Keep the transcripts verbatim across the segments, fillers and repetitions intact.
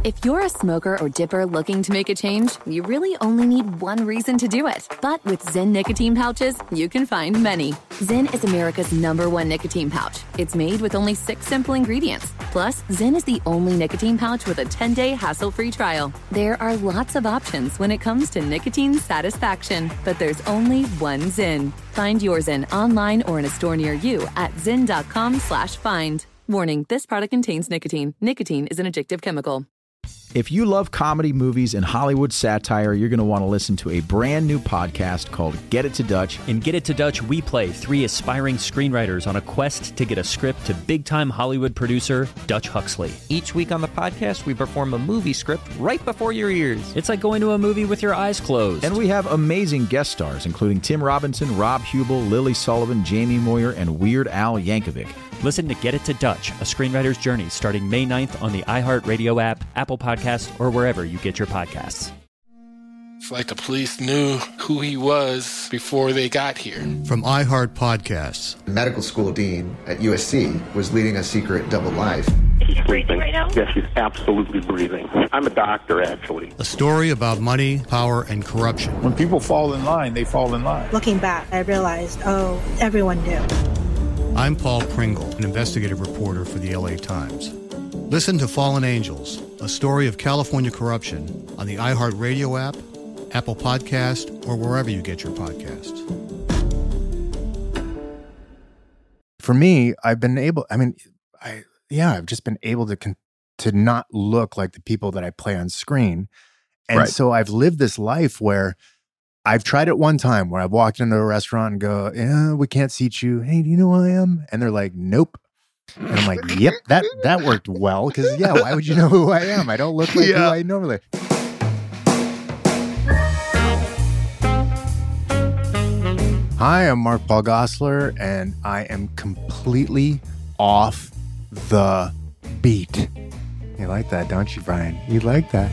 If you're a smoker or dipper looking to make a change, you really only need one reason to do it. But with Zyn nicotine pouches, you can find many. Zyn is America's number one nicotine pouch. It's made with only six simple ingredients. Plus, Zyn is the only nicotine pouch with a ten-day hassle-free trial. There are lots of options when it comes to nicotine satisfaction, but there's only one Zyn. Find your Zyn online or in a store near you at zyn.com slash find. Warning, this product contains nicotine. Nicotine is an addictive chemical. If you love comedy, movies, and Hollywood satire, you're going to want to listen to a brand new podcast called Get It to Dutch. In Get It to Dutch, we play three aspiring screenwriters on a quest to get a script to big-time Hollywood producer Dutch Huxley. Each week on the podcast, we perform a movie script right before your ears. It's like going to a movie with your eyes closed. And we have amazing guest stars, including Tim Robinson, Rob Hubel, Lily Sullivan, Jamie Moyer, and Weird Al Yankovic. Listen to Get It to Dutch, a screenwriter's journey, starting May ninth on the iHeartRadio app, Apple Podcasts, or wherever you get your podcasts. It's like the police knew who he was before they got here. From iHeart Podcasts. The medical school dean at U S C was leading a secret double life. He's breathing right now? Yes, he's absolutely breathing. I'm a doctor, actually. A story about money, power, and corruption. When people fall in line, they fall in line. Looking back, I realized, oh, everyone knew. I'm Paul Pringle, an investigative reporter for the L A Times. Listen to Fallen Angels, a story of California corruption on the iHeartRadio app, Apple Podcast, or wherever you get your podcasts. For me, I've been able, I mean, I yeah, I've just been able to con- to not look like the people that I play on screen. And right. So I've lived this life where I've tried it one time where I've walked into a restaurant and go, yeah, we can't seat you. Hey, do you know who I am? And they're like, nope. And I'm like, yep, that, that worked well. Because, yeah, why would you know who I am? I don't look like yeah. who I normally. Hi, I'm Mark Paul Gosselaar, and I am completely off the beat. You like that, don't you, Brian? You like that?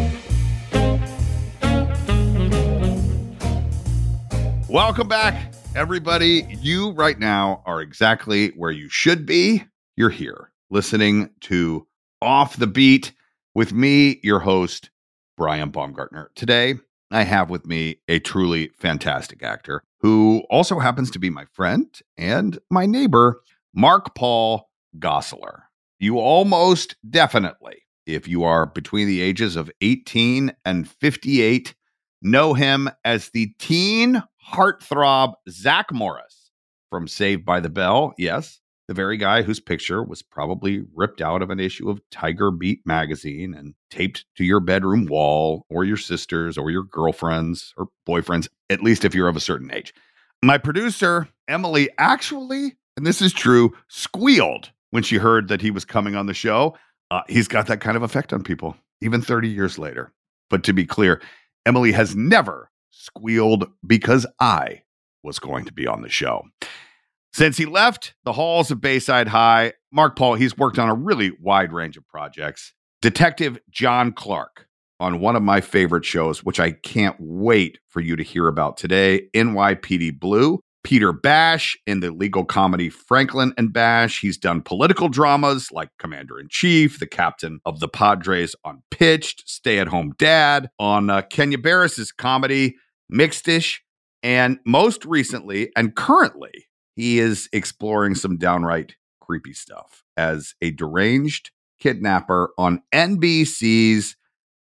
Welcome back, everybody. You right now are exactly where you should be. You're here listening to Off the Beat with me, your host, Brian Baumgartner. Today, I have with me a truly fantastic actor who also happens to be my friend and my neighbor, Mark Paul Gosselaar. You almost definitely, if you are between the ages of eighteen and fifty-eight, know him as the teen heartthrob Zach Morris from Saved by the Bell. Yes, the very guy whose picture was probably ripped out of an issue of Tiger Beat magazine and taped to your bedroom wall, or your sister's or your girlfriend's or boyfriend's, at least if you're of a certain age. My producer, Emily, actually, and this is true, squealed when she heard that he was coming on the show. Uh, he's got that kind of effect on people, even thirty years later. But to be clear, Emily has never squealed because I was going to be on the show. Since he left the halls of Bayside High, Mark Paul, he's worked on a really wide range of projects. Detective John Clark on one of my favorite shows, which I can't wait for you to hear about today, N Y P D Blue. Peter Bash in the legal comedy Franklin and Bash. He's done political dramas like Commander-in-Chief, the captain of the Padres on Pitched, Stay-at-Home Dad, on uh, Kenya Barris's comedy Mixed-ish, and most recently and currently, he is exploring some downright creepy stuff as a deranged kidnapper on N B C's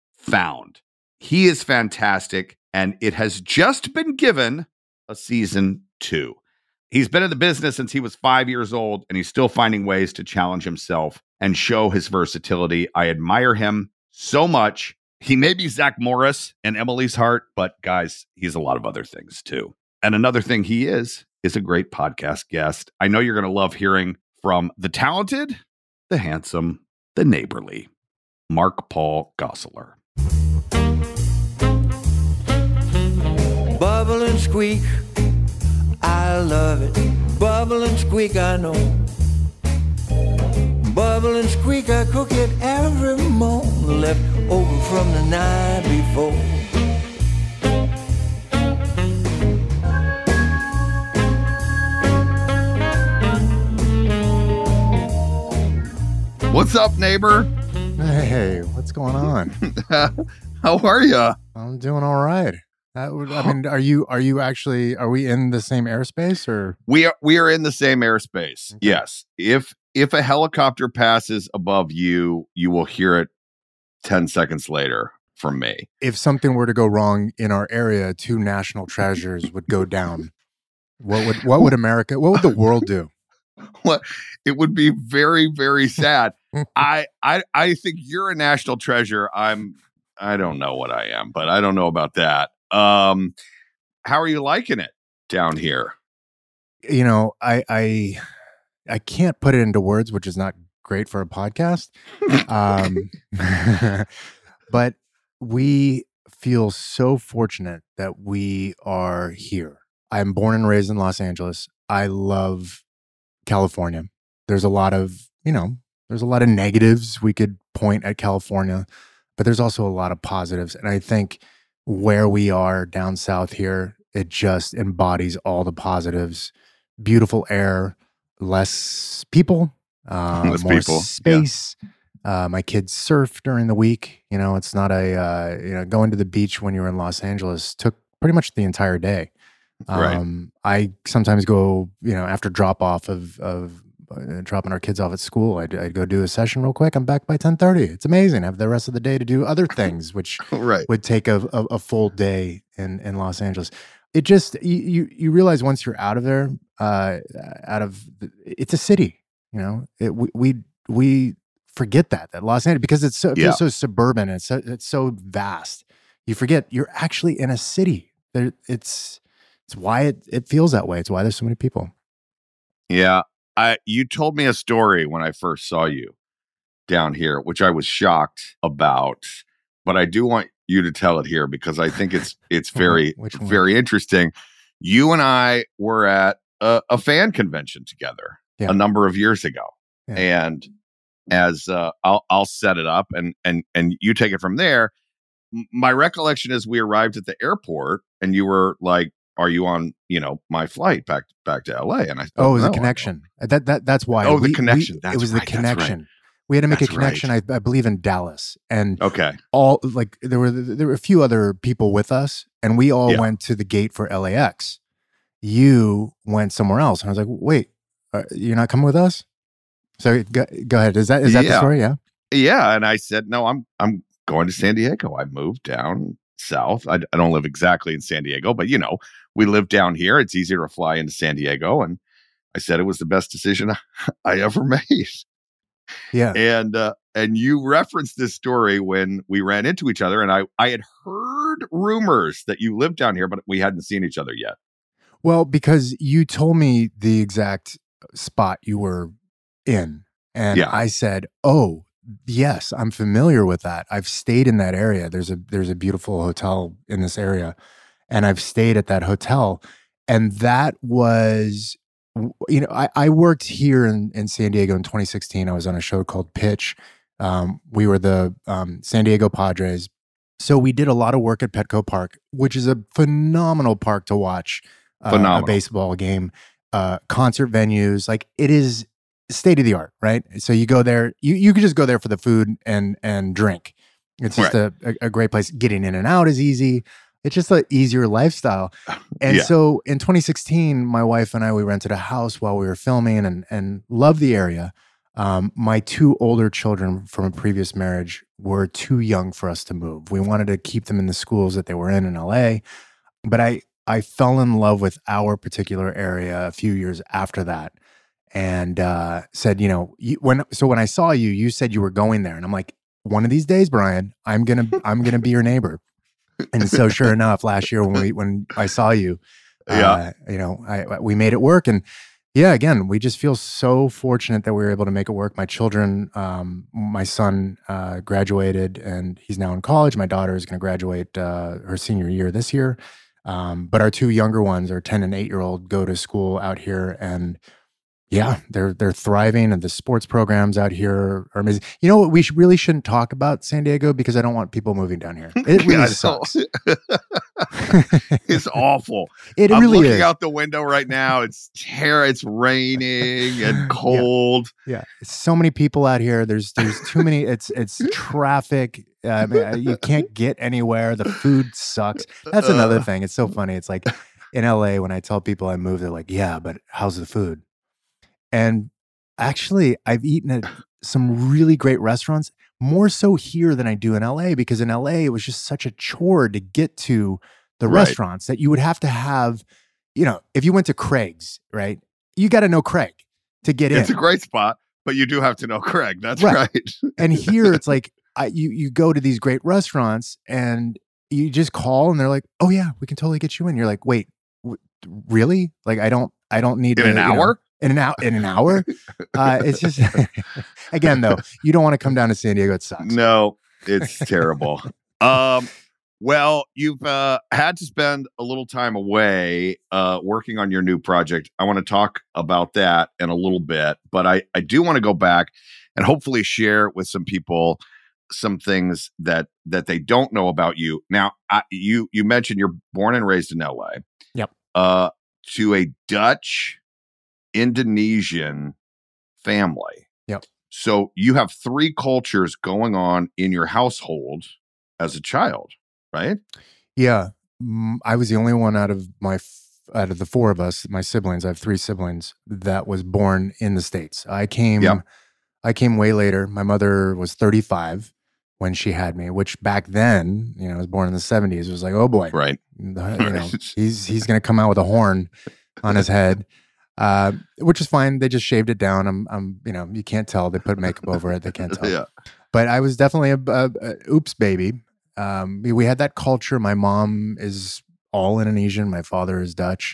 Found. He is fantastic, and it has just been given a season two. He's been in the business since he was five years old, and he's still finding ways to challenge himself and show his versatility. I admire him so much. He may be Zach Morris in Emily's heart, but guys, he's a lot of other things too. And another thing he is, is a great podcast guest. I know you're going to love hearing from the talented, the handsome, the neighborly, Mark Paul Gosselaar. Bubble and squeak, I love it. Bubble and squeak, I know. Bubble and squeak, I cook it every morning, left over from the night before. What's up, neighbor? Hey, what's going on? How are you? I'm doing all right. That would, I mean, are you are you actually are we in the same airspace or we are we are in the same airspace? Okay. Yes. If if a helicopter passes above you, you will hear it ten seconds later from me. If something were to go wrong in our area, two national treasures would go down. What would what would America? What would the world do? What it would be very very sad. I I I think you're a national treasure. I'm I don't know what I am, but I don't know about that. Um, how are you liking it down here? You know, I I I can't put it into words, which is not great for a podcast. Um, but we feel so fortunate that we are here. I'm born and raised in Los Angeles. I love California. There's a lot of, you know, there's a lot of negatives we could point at California, but there's also a lot of positives. And I think where we are down south here, it just embodies all the positives. Beautiful air, less people, uh, less more people. space. Yeah. Uh, my kids surf during the week. You know, it's not a, uh, you know, going to the beach when you were in Los Angeles took pretty much the entire day. Um, right. I sometimes go, you know, after drop off of, of uh, dropping our kids off at school, I'd, I'd go do a session real quick. I'm back by ten thirty. It's amazing. I have the rest of the day to do other things, which right. would take a, a, a full day in, in Los Angeles. It just, you, you, you realize once you're out of there, uh, out of, the, it's a city, you know, it, we, we, we forget that, that Los Angeles, because it's so, it yeah. feels so suburban. It's so, it's so vast. You forget you're actually in a city. There, it's, It's why it, it feels that way. It's why there's so many people. Yeah. I you told me a story when I first saw you down here, which I was shocked about, but I do want you to tell it here because I think it's it's very, very interesting. You and I were at a, a fan convention together yeah. a number of years ago. Yeah. And as uh, I'll I'll set it up and and and you take it from there. My recollection is we arrived at the airport and you were like, are you on, you know, my flight back back to L A? And I thought, oh, it was no, a connection. That that that's why. Oh, we, the connection. We, that's it was right, the connection. Right. We had to make that's a connection. Right. I, I believe in Dallas, and okay, all like there were there were a few other people with us, and we all yeah. went to the gate for L A X. You went somewhere else, and I was like, wait, uh, you're not coming with us? So go, go ahead. Is that is that yeah. the story? Yeah. Yeah, and I said, no, I'm I'm going to San Diego. I moved down south. I, I don't live exactly in San Diego, but you know, we live down here. It's easier to fly into San Diego. And I said it was the best decision I ever made. Yeah. And uh, and you referenced this story when we ran into each other. And I, I had heard rumors that you lived down here, but we hadn't seen each other yet. Well, because you told me the exact spot you were in. And yeah. I said, oh, yes, I'm familiar with that. I've stayed in that area. There's a there's a beautiful hotel in this area, and I've stayed at that hotel. And that was, you know, I, I worked here in, in San Diego in twenty sixteen. I was on a show called Pitch. Um, we were the um, San Diego Padres. So we did a lot of work at Petco Park, which is a phenomenal park to watch uh, a baseball game, uh, concert venues. Like it is state of the art, right? So you go there, you you could just go there for the food and and drink. It's just right. a, a great place. Getting in and out is easy. It's just an easier lifestyle. And yeah. so in twenty sixteen, my wife and I, we rented a house while we were filming and and loved the area. Um, my two older children from a previous marriage were too young for us to move. We wanted to keep them in the schools that they were in in L A. But I I fell in love with our particular area a few years after that. And uh, said, you know, you, when so when I saw you, you said you were going there, and I'm like, one of these days, Brian, I'm gonna I'm gonna be your neighbor. And so, sure enough, last year when we when I saw you, yeah, uh, you know, I we made it work, and yeah, again, we just feel so fortunate that we were able to make it work. My children, um, my son uh, graduated, and he's now in college. My daughter is going to graduate uh, her senior year this year, um, but our two younger ones, our ten and eight year old, go to school out here, and yeah, they're they're thriving, and the sports programs out here are amazing. You know what? We should, really shouldn't talk about San Diego because I don't want people moving down here. It really yeah, sucks. It's awful. It I'm really looking is. out the window right now. It's ter- It's raining and cold. Yeah. yeah. So many people out here. There's there's too many. It's it's traffic. Uh, I mean, you can't get anywhere. The food sucks. That's another thing. It's so funny. It's like in L A, when I tell people I moved, they're like, yeah, but how's the food? And actually, I've eaten at some really great restaurants, more so here than I do in L A, because in L A, it was just such a chore to get to the Right. restaurants that you would have to have, you know, if you went to Craig's, right? You got to know Craig to get in. It's a great spot, but you do have to know Craig. That's Right. right. And here it's like, I, you you go to these great restaurants and you just call and they're like, oh yeah, we can totally get you in. You're like, wait, w- really? Like I don't I don't need In to, an you know, hour? in an hour in an hour. Uh, it's just again though, you don't want to come down to San Diego. It sucks. No, it's terrible. Um, well, you've uh, had to spend a little time away uh, working on your new project. I want to talk about that in a little bit, but I, I do want to go back and hopefully share with some people some things that that they don't know about you. Now, I, you you mentioned you're born and raised in L A. Yep. Uh, to a Dutch Indonesian family. Yep. So you have three cultures going on in your household as a child, right? Yeah, mm, I was the only one out of my f- out of the four of us, my siblings. I have three siblings that was born in the States. I came, Yep. I came way later. My mother was thirty-five when she had me, which back then, you know, I was born in the seventies. It was like, oh boy, Right. the- you know, he's he's gonna come out with a horn on his head, uh, which is fine. They just shaved it down. I'm, I'm, you know, you can't tell. They put makeup over it. They can't tell. Yeah. But I was definitely a, a, a oops baby. Um, we, we had that culture. My mom is all Indonesian. My father is Dutch.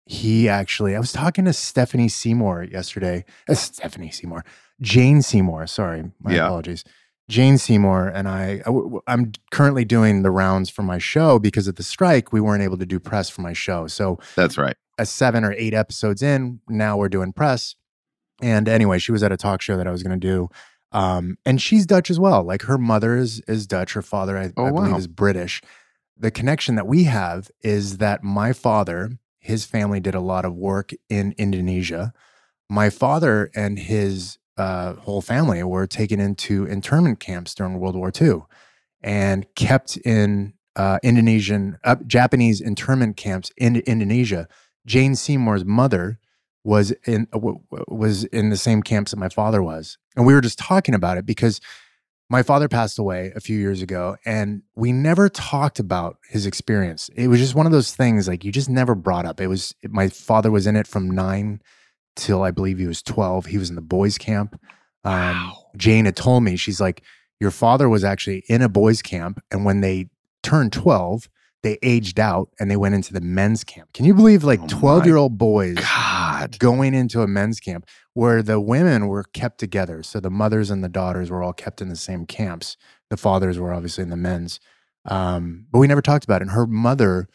He actually, I was talking to Stephanie Seymour yesterday. Uh, Stephanie Seymour, Jane Seymour. Sorry, my Yeah. apologies. Jane Seymour and I, I w- I'm currently doing the rounds for my show because of the strike. We weren't able to do press for my show. So That's right. a seven or eight episodes in, now we're doing press. And anyway, she was at a talk show that I was going to do. Um, and she's Dutch as well. Like her mother is is Dutch. Her father, I, Oh, I believe, wow. is British. The connection that we have is that my father, his family did a lot of work in Indonesia. My father and his uh, whole family were taken into internment camps during World War Two and kept in uh, Indonesian, uh, Japanese internment camps in Indonesia. Jane Seymour's mother was in uh, w- w- was in the same camps that my father was, and we were just talking about it because my father passed away a few years ago, and we never talked about his experience. It was just one of those things like you just never brought up. It was my father was in it from nine till I believe he was twelve. He was in the boys' camp. Um, Wow. Jane had told me, she's like, your father was actually in a boys' camp, and when they turned twelve, they aged out and they went into the men's camp. Can you believe like Oh twelve year old boys God. going into a men's camp where the women were kept together? So the mothers and the daughters were all kept in the same camps. The fathers were obviously in the men's. Um, but we never talked about it. And her mother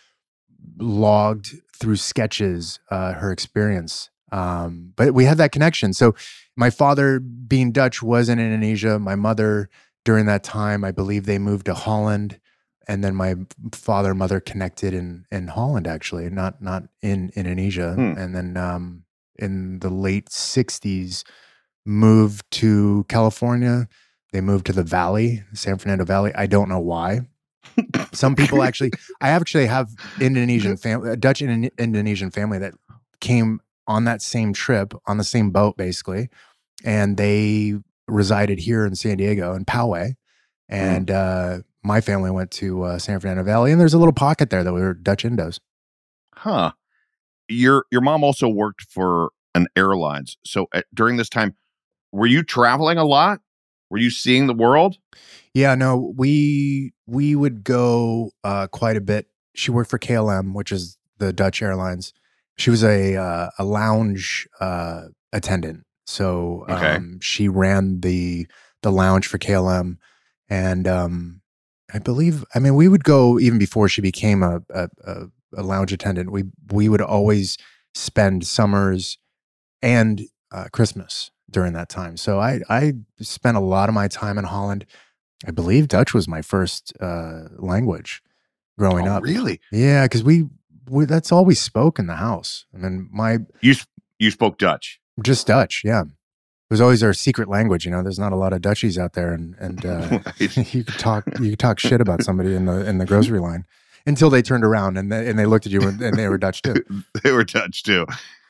logged through sketches uh, her experience. Um, but we had that connection. So my father, being Dutch, was in Indonesia. My mother, during that time, I believe they moved to Holland. And then my father and mother connected in in Holland, actually, not not in Indonesia. Hmm. And then um, in the late sixties, moved to California. They moved to the Valley, San Fernando Valley. I don't know why. Some people actually, I actually have Indonesian family, a Dutch Indo- Indonesian family that came on that same trip, on the same boat, basically. And they resided here in San Diego, in Poway. And uh, my family went to uh, San Fernando Valley, and there's a little pocket there that we were Dutch Indos. Huh. Your your mom also worked for an airlines. So uh, during this time, were you traveling a lot? Were you seeing the world? Yeah, no, we we would go uh, quite a bit. She worked for K L M, which is the Dutch Airlines. She was a uh, a lounge uh, attendant, so um, Okay. she ran the the lounge for K L M, and um, I believe, I mean, we would go even before she became a a, a, a lounge attendant. We we would always spend summers and uh, Christmas during that time. So I I spent a lot of my time in Holland. I believe Dutch was my first uh, language. growing oh, up. Really? Yeah, because we, we that's all we spoke in the house. I mean, my you you spoke Dutch, just Dutch. Yeah, it was always our secret language. You know, there's not a lot of Dutchies out there, and and uh, right. you could talk you could talk shit about somebody in the in the grocery line until they turned around and they, and they looked at you and, and they were Dutch too. They were Dutch too.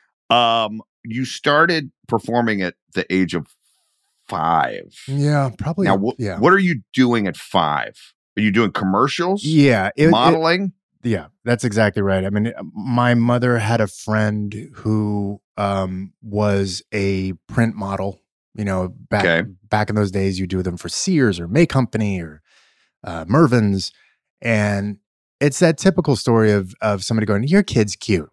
Um, you started performing at the age of five. Yeah, probably. Now, wh- yeah. what are you doing at five? Are you doing commercials? Yeah. It, modeling? It, yeah, that's exactly right. I mean, my mother had a friend who um, was a print model. You know, back okay. back in those days, you do them for Sears or May Company or uh, Mervyn's. And it's that typical story of of somebody going, your kid's cute.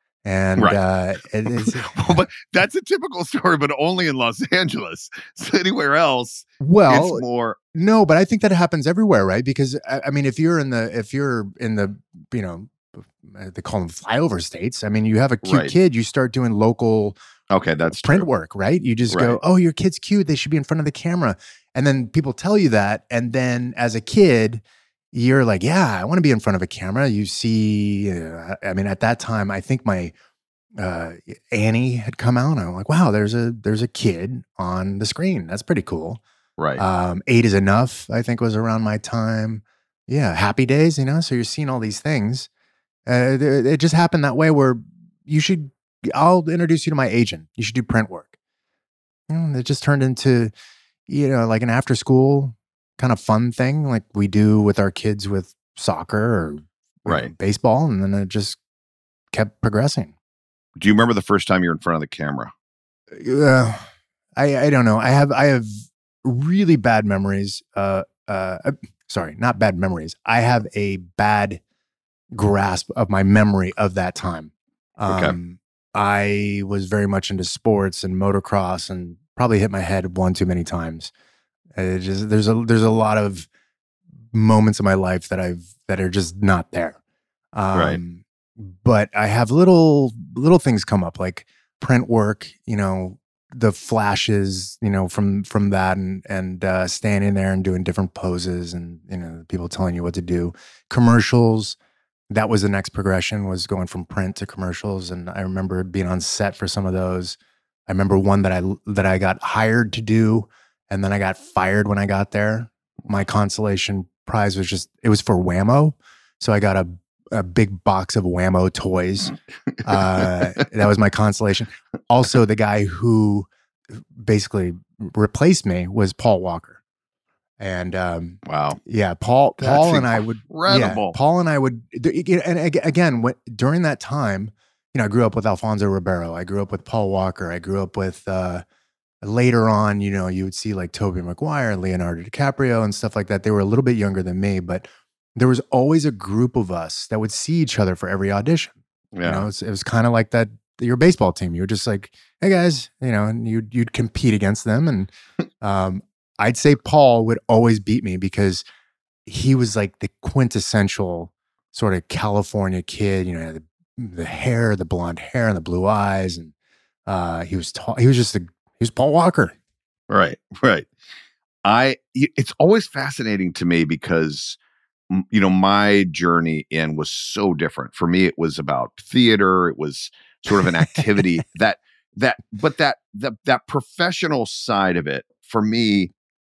And right. uh, it is, well, but that's a typical story, but only in Los Angeles. So anywhere else, well, it's more. No, but I think that happens everywhere, right? Because I, I mean, if you're in the if you're in the you know they call them flyover states. I mean, you have a cute right. kid, you start doing local. Okay, that's print true. work, right? You just right. go, oh, your kid's cute. They should be in front of the camera, and then people tell you that, and then as a kid. You're like, yeah, I want to be in front of a camera. You see, uh, I mean, at that time, I think my uh, Annie had come out. And I'm like, wow, there's a there's a kid on the screen. That's pretty cool. Right. Um, Eight is Enough, I think, was around my time. Yeah, Happy Days, you know. So you're seeing all these things. Uh, it, it just happened that way. Where you should, I'll introduce you to my agent. You should do print work. And it just turned into, you know, like an after school kind of fun thing like we do with our kids with soccer or right. know, baseball. And then it just kept progressing. Do you remember the first time you're in front of the camera? Uh, I, I don't know. I have, I have really bad memories. Uh, uh, uh, sorry, not bad memories. I have a bad grasp of my memory of that time. Um, okay. I was very much into sports and motocross and probably hit my head one too many times. It just there's a there's a lot of moments in my life that I've that are just not there. Um, right. But I have little little things come up like print work, you know, the flashes, you know, from from that and and uh, standing there and doing different poses and you know people telling you what to do. Commercials. That was the next progression was going from print to commercials, and I remember being on set for some of those. I remember one that I that I got hired to do. And then I got fired when I got there. My consolation prize was just, it was for Whammo. So I got a, a big box of Whammo toys. Uh, that was my consolation. Also, the guy who basically replaced me was Paul Walker. And um, wow. Yeah, Paul That's Paul and I would, incredible. yeah, Paul and I would, and again, when, during that time, you know, I grew up with Alfonso Ribeiro. I grew up with Paul Walker. I grew up with, uh, later on, you know, you would see like Tobey Maguire, Leonardo DiCaprio and stuff like that. They were a little bit younger than me, but there was always a group of us that would see each other for every audition. Yeah. You know, it was, it was kind of like that, your baseball team. You were just like, hey guys, you know, and you'd, you'd compete against them. And um, I'd say Paul would always beat me because he was like the quintessential sort of California kid, you know, the, the hair, the blonde hair and the blue eyes. And uh, he was tall. He was just a, He's Paul Walker. Right, right. I, it's always fascinating to me because, you know, my journey in was so different. For me, it was about theater. It was sort of an activity that, that, but that, that, that professional side of it for me,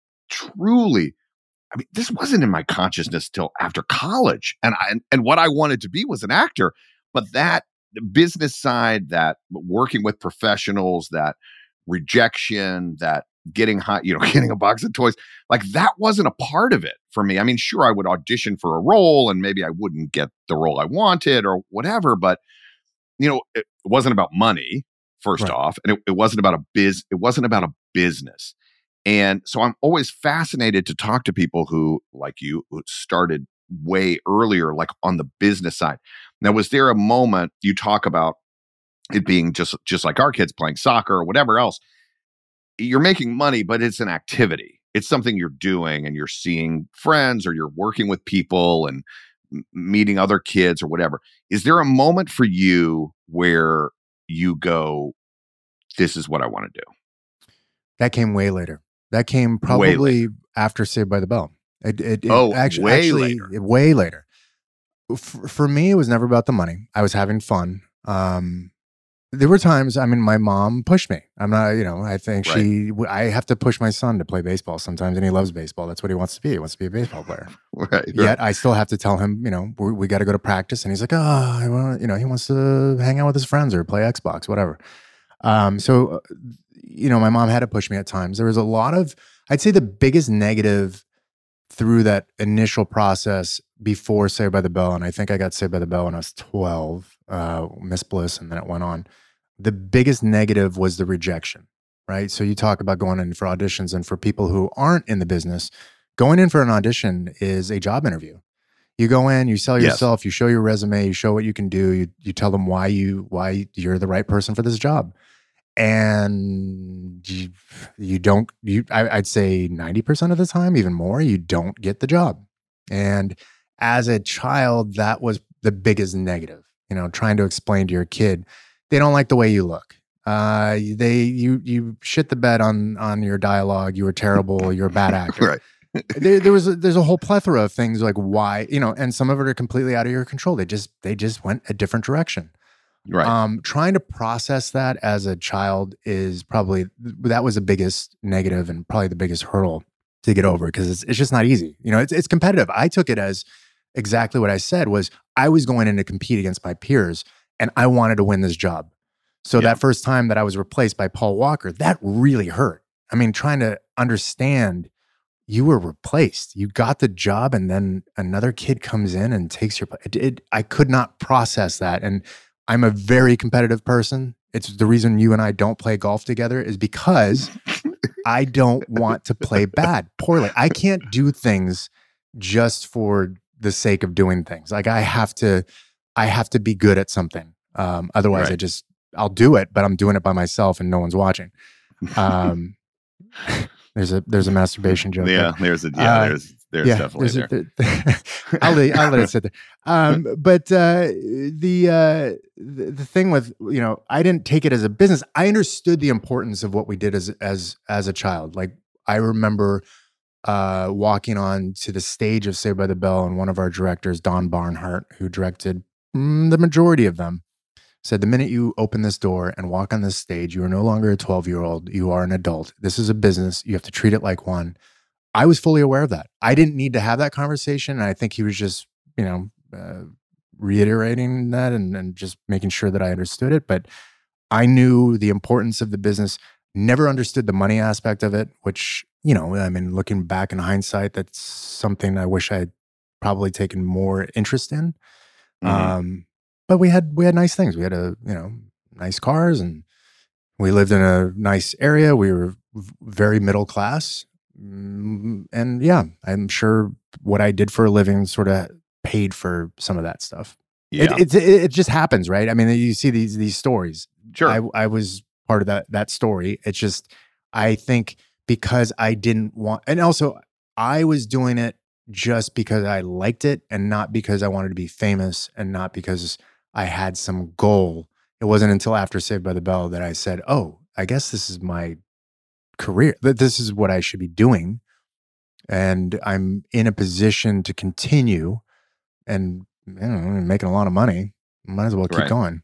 truly, I mean, this wasn't in my consciousness till after college. And I, and, and what I wanted to be was an actor, but that business side, that working with professionals, that rejection, that getting hot, you know, getting a box of toys, like that wasn't a part of it for me. I mean, sure, I would audition for a role and maybe I wouldn't get the role I wanted or whatever, but you know, it wasn't about money, first right. off, and it, it wasn't about a biz, it wasn't about a business. And so I'm always fascinated to talk to people who, like you, who started way earlier, like on the business side. Now, was there a moment you talk about it being just just like our kids playing soccer or whatever else? You're making money, but it's an activity. It's something you're doing and you're seeing friends or you're working with people and m- meeting other kids or whatever. Is there a moment for you where you go, this is what I want to do? That came way later. That came probably after Saved by the Bell. It, it, it oh, actually, way actually, later. Way later. for, for me, it was never about the money. I was having fun. Um, there were times, I mean, my mom pushed me. I'm not, you know, I think Right. she, I have to push my son to play baseball sometimes, and he loves baseball. That's what he wants to be. He wants to be a baseball player. Right. Yet I still have to tell him, you know, we, we got to go to practice. And he's like, oh, I want, you know, he wants to hang out with his friends or play Xbox, whatever. Um, so, uh, you know, my mom had to push me at times. There was a lot of, I'd say the biggest negative through that initial process before Saved by the Bell, and I think I got Saved by the Bell when I was twelve, uh, Miss Bliss, and then it went on. The biggest negative was the rejection, right? So you talk about going in for auditions, and for people who aren't in the business, going in for an audition is a job interview. You go in, you sell Yes. yourself, you show your resume, you show what you can do, you you tell them why you why you're the right person for this job. And you, you don't, you, I, I'd say ninety percent of the time, even more, you don't get the job. And as a child, that was the biggest negative, you know, trying to explain to your kid, they don't like the way you look. Uh, they, you, you shit the bed on, on your dialogue. You were terrible. You're a bad actor. Right. there, there was, a, there's a whole plethora of things like why, you know, and some of it are completely out of your control. They just, they just went a different direction. Right. Um, trying to process that as a child is probably, that was the biggest negative and probably the biggest hurdle to get over, because it's, it's just not easy. You know, it's, it's competitive. I took it as exactly what I said was I was going in to compete against my peers and I wanted to win this job. So Yeah. that first time that I was replaced by Paul Walker, that really hurt. I mean, trying to understand you were replaced, you got the job, and then another kid comes in and takes your place. It, it, I could not process that. And I'm a very competitive person. It's the reason you and I don't play golf together is because I don't want to play bad, poorly. I can't do things just for the sake of doing things. Like I have to, I have to be good at something. Um, otherwise, Right. I just, I'll do it, but I'm doing it by myself and no one's watching. Um, there's a there's a masturbation joke. Yeah, there. there's a yeah, Uh, there's there's yeah, definitely there's there. a- th- I'll let, I'll let it sit there. Um, but uh, the, uh, the the thing with, you know, I didn't take it as a business. I understood the importance of what we did as as as a child. Like I remember uh, walking on to the stage of Saved by the Bell, and one of our directors, Don Barnhart, who directed mm, the majority of them, said, the minute you open this door and walk on this stage, you are no longer a twelve-year-old. You are an adult. This is a business. You have to treat it like one. I was fully aware of that. I didn't need to have that conversation. And I think he was just, you know, uh, reiterating that and, and just making sure that I understood it. But I knew the importance of the business, never understood the money aspect of it, which, you know, I mean, looking back in hindsight, that's something I wish I had probably taken more interest in. Mhm. Um, but we had, we had nice things. We had a, you know, nice cars, and we lived in a nice area. We were v- very middle class. Mm, And yeah, I'm sure what I did for a living sort of paid for some of that stuff. Yeah. It, it, it, it just happens, right? I mean, you see these, these stories. Sure. I, I was part of that, that story. It's just, I think because I didn't want, and also I was doing it just because I liked it and not because I wanted to be famous and not because I had some goal. It wasn't until after Saved by the Bell that I said, oh, I guess this is my career, that this is what I should be doing. And I'm in a position to continue and, you know, making a lot of money. Might as well keep Right. going.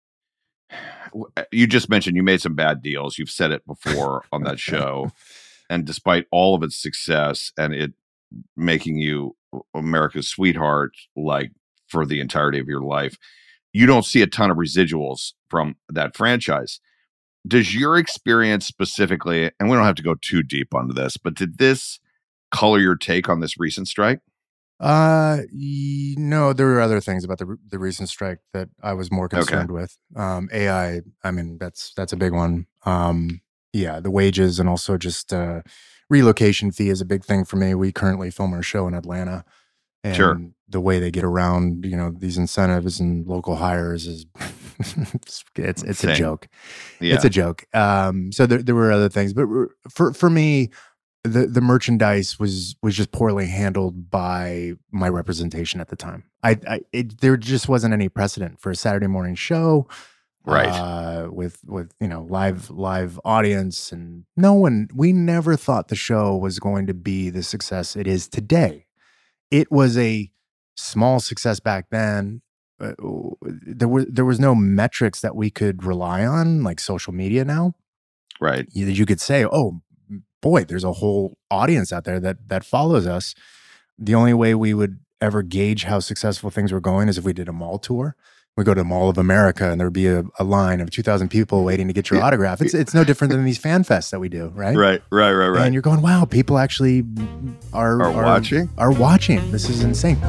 You just mentioned you made some bad deals. You've said it before on that show. And despite all of its success and it making you America's sweetheart, like for the entirety of your life, you don't see a ton of residuals from that franchise. Does your experience specifically, and we don't have to go too deep onto this, but did this color your take on this recent strike? Uh, y- no, there were other things about the re- the recent strike that I was more concerned with. Um, A I, I mean, that's that's a big one. Um, yeah, the wages and also just uh, relocation fee is a big thing for me. We currently film our show in Atlanta, and Sure. the way they get around, you know, these incentives and local hires is it's it's, it's a Insane. joke. Yeah. It's a joke. Um, so there there were other things, but for for me, the the merchandise was was just poorly handled by my representation at the time. I, I it, there just wasn't any precedent for a Saturday morning show, Right. Uh, with with you know live live audience, and no one. We never thought the show was going to be the success it is today. It was a small success back then. Uh, there was there was no metrics that we could rely on, like social media now. Right. You, you could say, oh boy, there's a whole audience out there that that follows us. The only way we would ever gauge how successful things were going is if we did a mall tour. We go to Mall of America and there'd be a, a line of two thousand people waiting to get your autograph. It's it's no different than these fan fests that we do, right? Right, right, right, right. And you're going, wow, people actually are, are, are watching? Are watching. This is insane.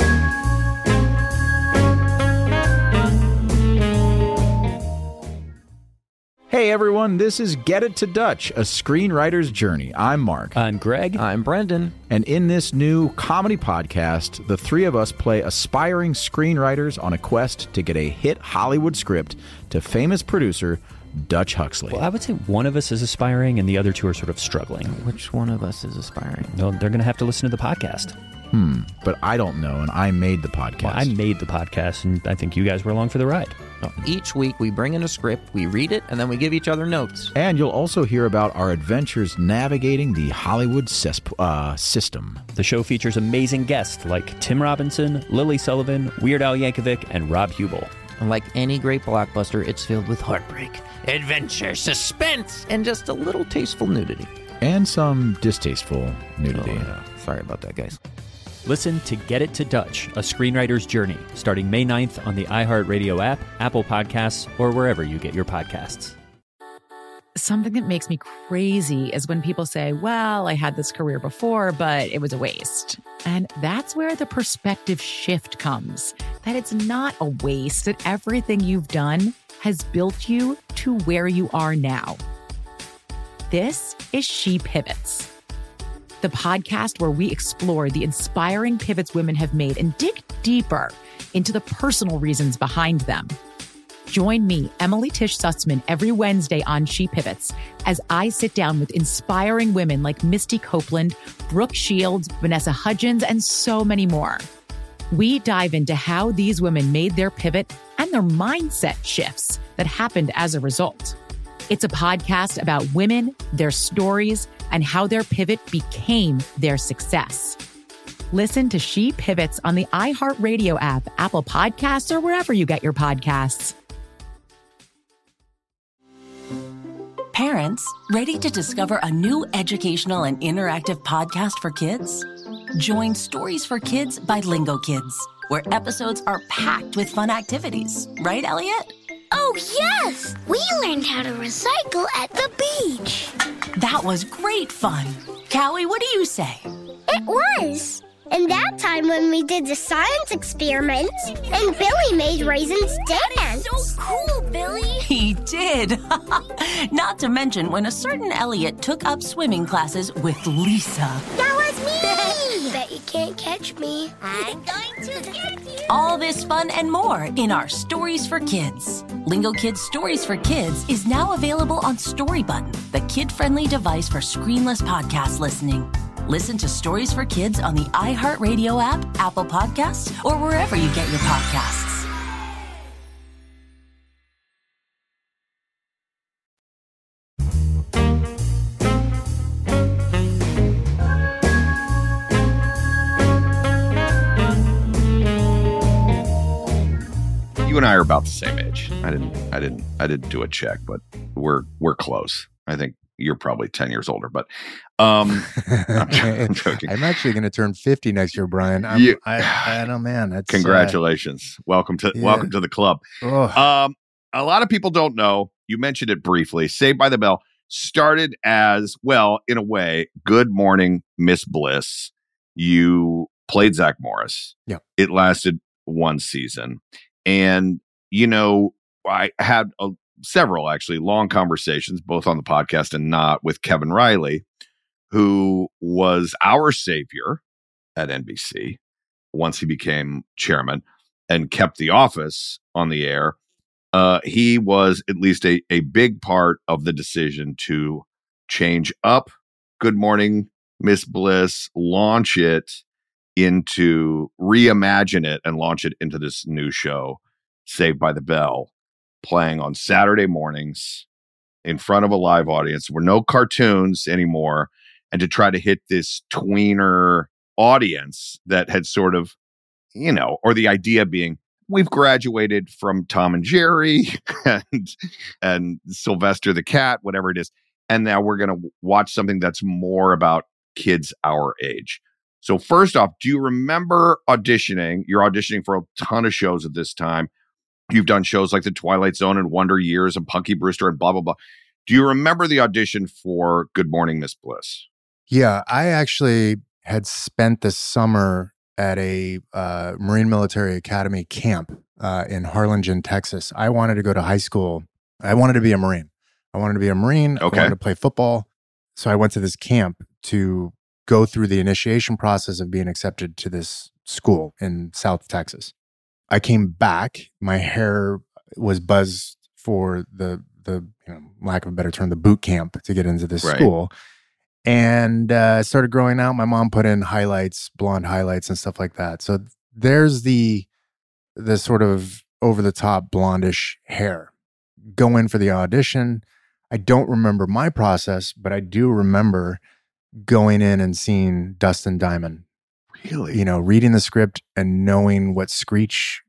Hey everyone, this is Get It to Dutch, a screenwriter's journey. I'm Mark. I'm Greg. I'm Brendan. And in this new comedy podcast, the three of us play aspiring screenwriters on a quest to get a hit Hollywood script to famous producer Dutch Huxley. Well, I would say one of us is aspiring and the other two are sort of struggling. Which one of us is aspiring? Well, they're going to have to listen to the podcast. Hmm, but I don't know, and I made the podcast. Well, I made the podcast, and I think you guys were along for the ride. No, each week we bring in a script, we read it, and then we give each other notes. And you'll also hear about our adventures navigating the Hollywood cesp- uh, system. The show features amazing guests like Tim Robinson, Lily Sullivan, Weird Al Yankovic, and Rob Hubel. And like any great blockbuster, it's filled with heartbreak, adventure, suspense, and just a little tasteful nudity. And some distasteful nudity. Oh, yeah. Sorry about that, guys. Listen to Get It to Dutch, a screenwriter's journey, starting May ninth on the iHeartRadio app, Apple Podcasts, or wherever you get your podcasts. Something that makes me crazy is when people say, well, I had this career before, but it was a waste. And that's where the perspective shift comes, that it's not a waste, that everything you've done has built you to where you are now. This is She Pivots, the podcast where we explore the inspiring pivots women have made and dig deeper into the personal reasons behind them. Join me, Emily Tish Sussman, every Wednesday on She Pivots as I sit down with inspiring women like Misty Copeland, Brooke Shields, Vanessa Hudgens, and so many more. We dive into how these women made their pivot and their mindset shifts that happened as a result. It's a podcast about women, their stories, and how their pivot became their success. Listen to She Pivots on the iHeartRadio app, Apple Podcasts, or wherever you get your podcasts. Parents, ready to discover a new educational and interactive podcast for kids? Join Stories for Kids by Lingo Kids, where episodes are packed with fun activities. Right, Elliot? Oh, yes! We learned how to recycle at the beach. That was great fun. Callie, what do you say? It was. And that time when we did the science experiments and Billy made raisins dance. So cool, Billy. He did. Not to mention when a certain Elliot took up swimming classes with Lisa. That was me. Bet you can't catch me. I'm going to get you. All this fun and more in our Stories for Kids. Lingo Kids Stories for Kids is now available on Storybutton, the kid-friendly device for screenless podcast listening. Listen to Stories for Kids on the iHeartRadio app, Apple Podcasts, or wherever you get your podcasts. You and I are about the same age. I didn't, I didn't, I didn't do a check, but we're we're close. I think you're probably ten years older, but um, I'm, I'm joking. I'm actually going to turn fifty next year, Brian. I'm, you, I, I don't, man. That's, congratulations. Uh, welcome to yeah. welcome to the club. Oh. Um, a lot of people don't know. You mentioned it briefly. Saved by the Bell started as, well, in a way, Good Morning, Miss Bliss. You played Zach Morris. Yeah. It lasted one season. And, you know, I had a, several actually long conversations, both on the podcast and not, with Kevin Riley, who was our savior at N B C once he became chairman and kept The Office on the air. Uh, he was at least a, a big part of the decision to change up Good Morning, Miss Bliss, launch it into, reimagine it and launch it into this new show, Saved by the Bell, playing on Saturday mornings in front of a live audience. There were no cartoons anymore. And to try to hit this tweener audience that had sort of, you know, or the idea being, we've graduated from Tom and Jerry and and Sylvester the cat, whatever it is, and now we're going to watch something that's more about kids our age. So first off, do you remember auditioning? You're auditioning for a ton of shows at this time. You've done shows like The Twilight Zone and Wonder Years and Punky Brewster and blah, blah, blah. Do you remember the audition for Good Morning, Miss Bliss? Yeah, I actually had spent the summer at a uh, Marine Military Academy camp uh, in Harlingen, Texas. I wanted to go to high school. I wanted to be a Marine. I wanted to be a Marine. Okay. I wanted to play football. So I went to this camp to go through the initiation process of being accepted to this school in South Texas. I came back. My hair was buzzed for the, the you know, lack of a better term, the boot camp to get into this Right. school. And uh, started growing out. My mom put in highlights, blonde highlights and stuff like that. So there's the the sort of over-the-top blondish hair. Go in for the audition. I don't remember my process, but I do remember going in and seeing Dustin Diamond. Really? You know, reading the script and knowing what Screech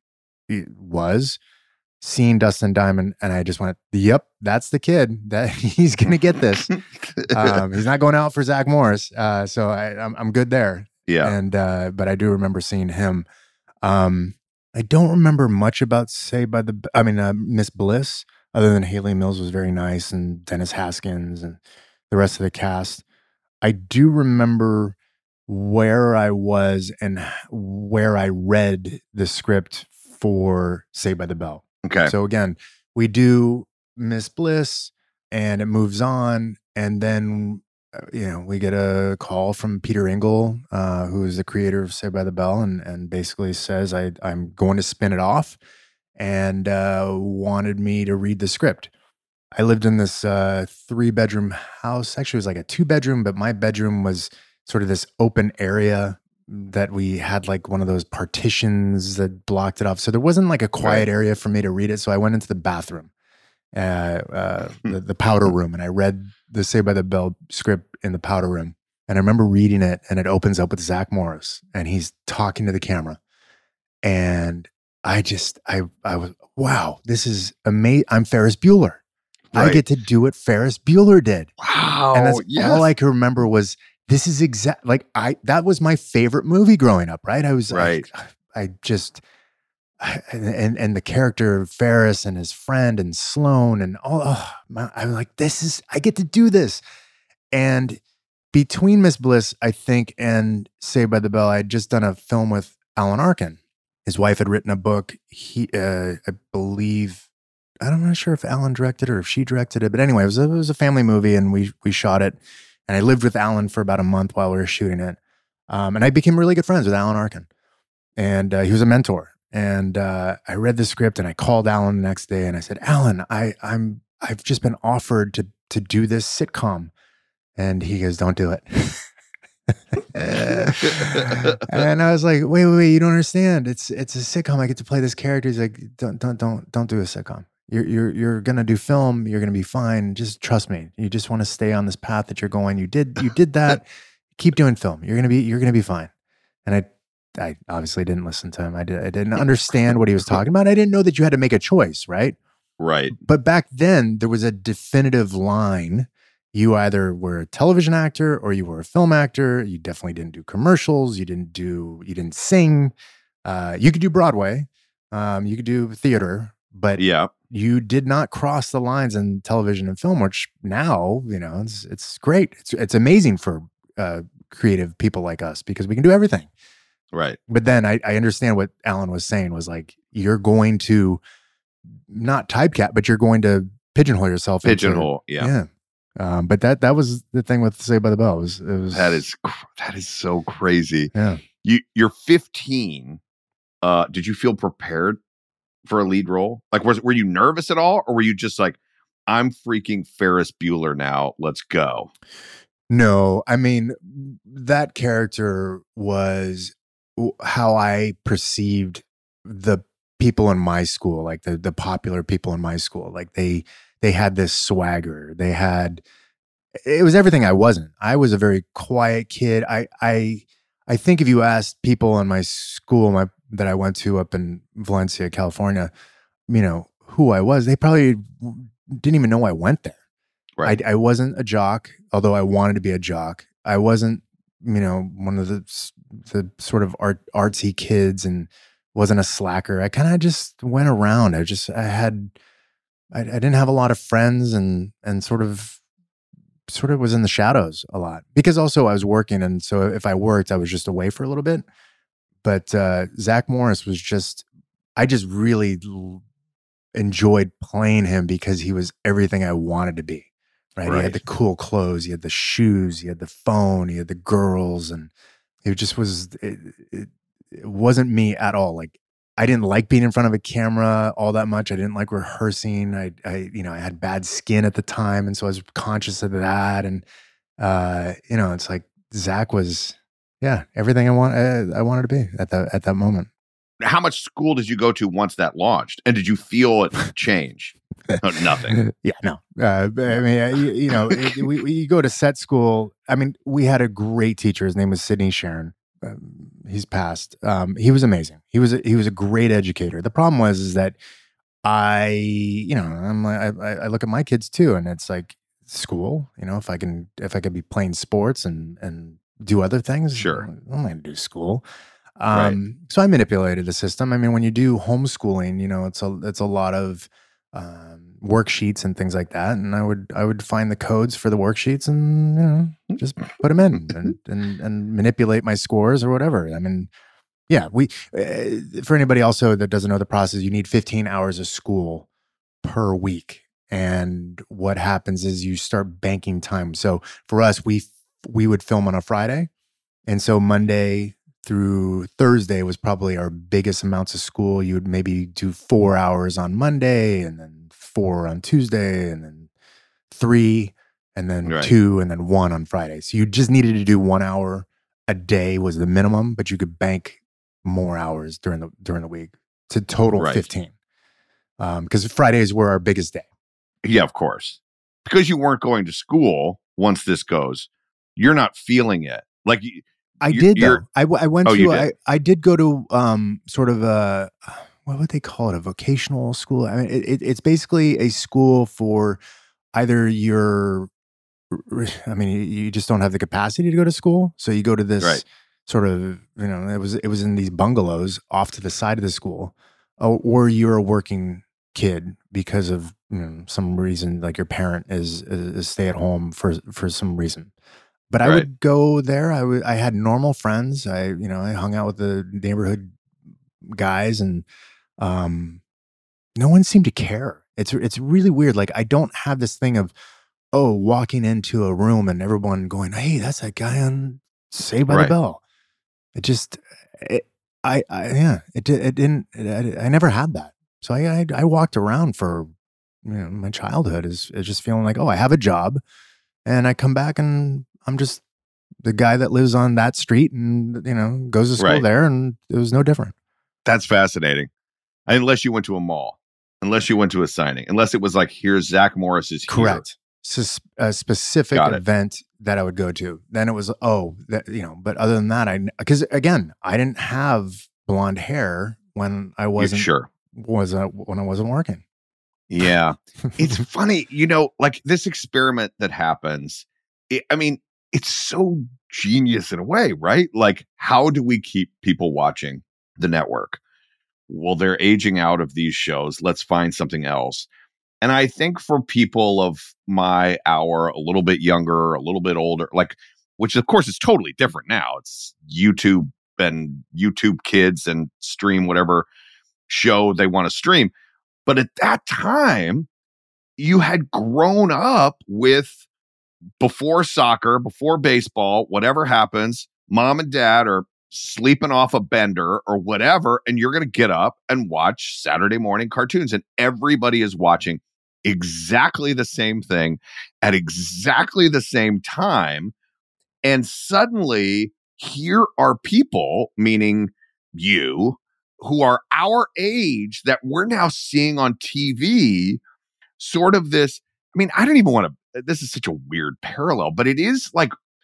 was, seeing Dustin Diamond, and I just went, yep, that's the kid. That he's going to get this. um, he's not going out for Zach Morris. Uh, so I, I'm, I'm good there. Yeah. And, uh, but I do remember seeing him. Um, I don't remember much about Saved by the, I mean, uh, Miss Bliss, other than Haley Mills was very nice and Dennis Haskins and the rest of the cast. I do remember where I was and where I read the script for Saved by the Bell. Okay. So again, we do Miss Bliss and it moves on. And then, uh, you know, we get a call from Peter Engel, uh, who is the creator of Saved by the Bell, and, and basically says, I, I'm going to spin it off, and uh, wanted me to read the script. I lived in this uh, three bedroom house. Actually, it was like a two bedroom, but my bedroom was sort of this open area that we had like one of those partitions that blocked it off. So there wasn't like a quiet Right. area for me to read it. So I went into the bathroom, uh, uh, the, the powder room, and I read the Saved by the Bell script in the powder room. And I remember reading it, and it opens up with Zach Morris, and he's talking to the camera. And I just, I, I was, wow, this is amazing. I'm Ferris Bueller. I Right. get to do what Ferris Bueller did. Wow. And that's yes. all I can remember was, this is exact, like I, that was my favorite movie growing up, right? I was Right. like, I just, I, and, and the character of Ferris and his friend and Sloane and all, oh, my, I'm like, this is, I get to do this. And between Miss Bliss, I think, and Saved by the Bell, I had just done a film with Alan Arkin. His wife had written a book. He, uh, I believe, I'm not sure if Alan directed it or if she directed it, but anyway, it was a, it was a family movie, and we we shot it. And I lived with Alan for about a month while we were shooting it. Um, and I became really good friends with Alan Arkin. And uh, he was a mentor. And uh, I read the script, and I called Alan the next day, and I said, Alan, I, I'm, I've just been offered to to do this sitcom. And he goes, don't do it. And I was like, wait, wait, wait, you don't understand. It's it's a sitcom. I get to play this character. He's like, don't, don't, don't, don't do a sitcom. You're you're you're gonna do film. You're gonna be fine. Just trust me. You just want to stay on this path that you're going. You did you did that. Keep doing film. You're gonna be you're gonna be fine. And I I obviously didn't listen to him. I did I didn't understand what he was talking about. I didn't know that you had to make a choice, right? Right. But back then there was a definitive line. You either were a television actor or you were a film actor. You definitely didn't do commercials. You didn't do you didn't sing. Uh, you could do Broadway. Um, you could do theater, but Yeah. you did not cross the lines in television and film, which now, you know, it's it's great. It's it's amazing for uh, creative people like us because we can do everything. Right. But then I, I understand what Alan was saying was like, you're going to not typecast, but you're going to pigeonhole yourself. Pigeonhole, into, yeah. yeah. Um, but that that was the thing with Saved by the Bell. It was, it was That is cr- that is so crazy. Yeah. You you're fifteen. Uh, did you feel prepared for a lead role? Like, was were you nervous at all, or were you just like, I'm freaking Ferris Bueller now. Let's go. No, I mean, that character was w- how I perceived the people in my school, like the the popular people in my school. Like they they had this swagger. They had it was everything I wasn't. I was a very quiet kid. I I I think if you asked people in my school, my that I went to up in Valencia, California, you know, who I was, they probably didn't even know I went there. Right. I, I wasn't a jock, although I wanted to be a jock. I wasn't, you know, one of the the sort of art artsy kids, and wasn't a slacker. I kind of just went around. I just I had I, I didn't have a lot of friends, and and sort of sort of was in the shadows a lot, because also I was working, and so if I worked, I was just away for a little bit. But uh, Zach Morris was just I just really l- enjoyed playing him because he was everything I wanted to be. Right? Right. He had the cool clothes, he had the shoes, he had the phone, he had the girls, and it just was, it, it, it wasn't me at all. Like, I didn't like being in front of a camera all that much. I didn't like rehearsing. I, I, you know, I had bad skin at the time. And so I was conscious of that. And, uh, you know, it's like Zach was, yeah, everything I want, I, I wanted to be at that, at that moment. How much school did you go to once that launched? And did you feel it change? Oh, nothing. Yeah, no. Uh, I mean, uh, you, you know, it, we, we you go to set school. I mean, we had a great teacher. His name was Sidney Sharon. Um, he's passed. Um, he was amazing. He was a, he was a great educator. The problem was is that I, you know, I'm like, I, I look at my kids too, and it's like school. You know, if I can if I could be playing sports and and do other things, sure, I'm going to do school. Um, right. So I manipulated the system. I mean, when you do homeschooling, you know, it's a it's a lot of um, worksheets and things like that. And I would I would find the codes for the worksheets and, you know, just put them in and and, and manipulate my scores or whatever. I mean, yeah, we uh, for anybody also that doesn't know the process, you need fifteen hours of school per week. And what happens is you start banking time. So for us, we we would film on a Friday, and so Monday through Thursday was probably our biggest amounts of school. You would maybe do four hours on Monday, and then four on Tuesday, and then three, and then right. two, and then one on Friday. So you just needed to do one hour a day was the minimum, but you could bank more hours during the during the week to total right. fifteen. Um, because Fridays were our biggest day. Yeah, of course. Because you weren't going to school once this goes, you're not feeling it. Like you I you're, did though. I, I went oh, to I, I did go to um sort of a what would they call it, a vocational school. I mean, it, it, it's basically a school for either your I mean you, you just don't have the capacity to go to school, so you go to this right. sort of, you know, it was it was in these bungalows off to the side of the school, or, or you're a working kid because of, you know, some reason, like your parent is is, is stay at home for for some reason. But I right. would go there. I would. I had normal friends. I, you know, I hung out with the neighborhood guys, and um, no one seemed to care. It's it's really weird. Like, I don't have this thing of, oh, walking into a room and everyone going, "Hey, that's that guy on Saved by right. the Bell." It just, it, I, I, yeah, it it didn't. It, I, I never had that. So I, I I walked around for, you know, my childhood is is just feeling like, oh, I have a job, and I come back and I'm just the guy that lives on that street and, you know, goes to school right. there, and it was no different. That's fascinating. Unless you went to a mall, unless you went to a signing, unless it was like, here's Zach Morris's here. Correct. Sus- a specific event that I would go to. Then it was, oh, that, you know, but other than that, I, because again, I didn't have blonde hair when I wasn't, you sure. was uh, when I wasn't working. Yeah. It's funny, you know, like this experiment that happens, it, I mean, it's so genius in a way, right? Like, how do we keep people watching the network? Well, they're aging out of these shows. Let's find something else. And I think for people of my hour, a little bit younger, a little bit older, like, which of course is totally different now. It's YouTube and YouTube Kids and stream whatever show they want to stream. But at that time, you had grown up with, before soccer, before baseball, whatever happens, mom and dad are sleeping off a bender or whatever, and you're going to get up and watch Saturday morning cartoons, and everybody is watching exactly the same thing at exactly the same time. And suddenly, here are people, meaning you, who are our age, that we're now seeing on T V, sort of this, I mean, I don't even want to, this is such a weird parallel, but it is like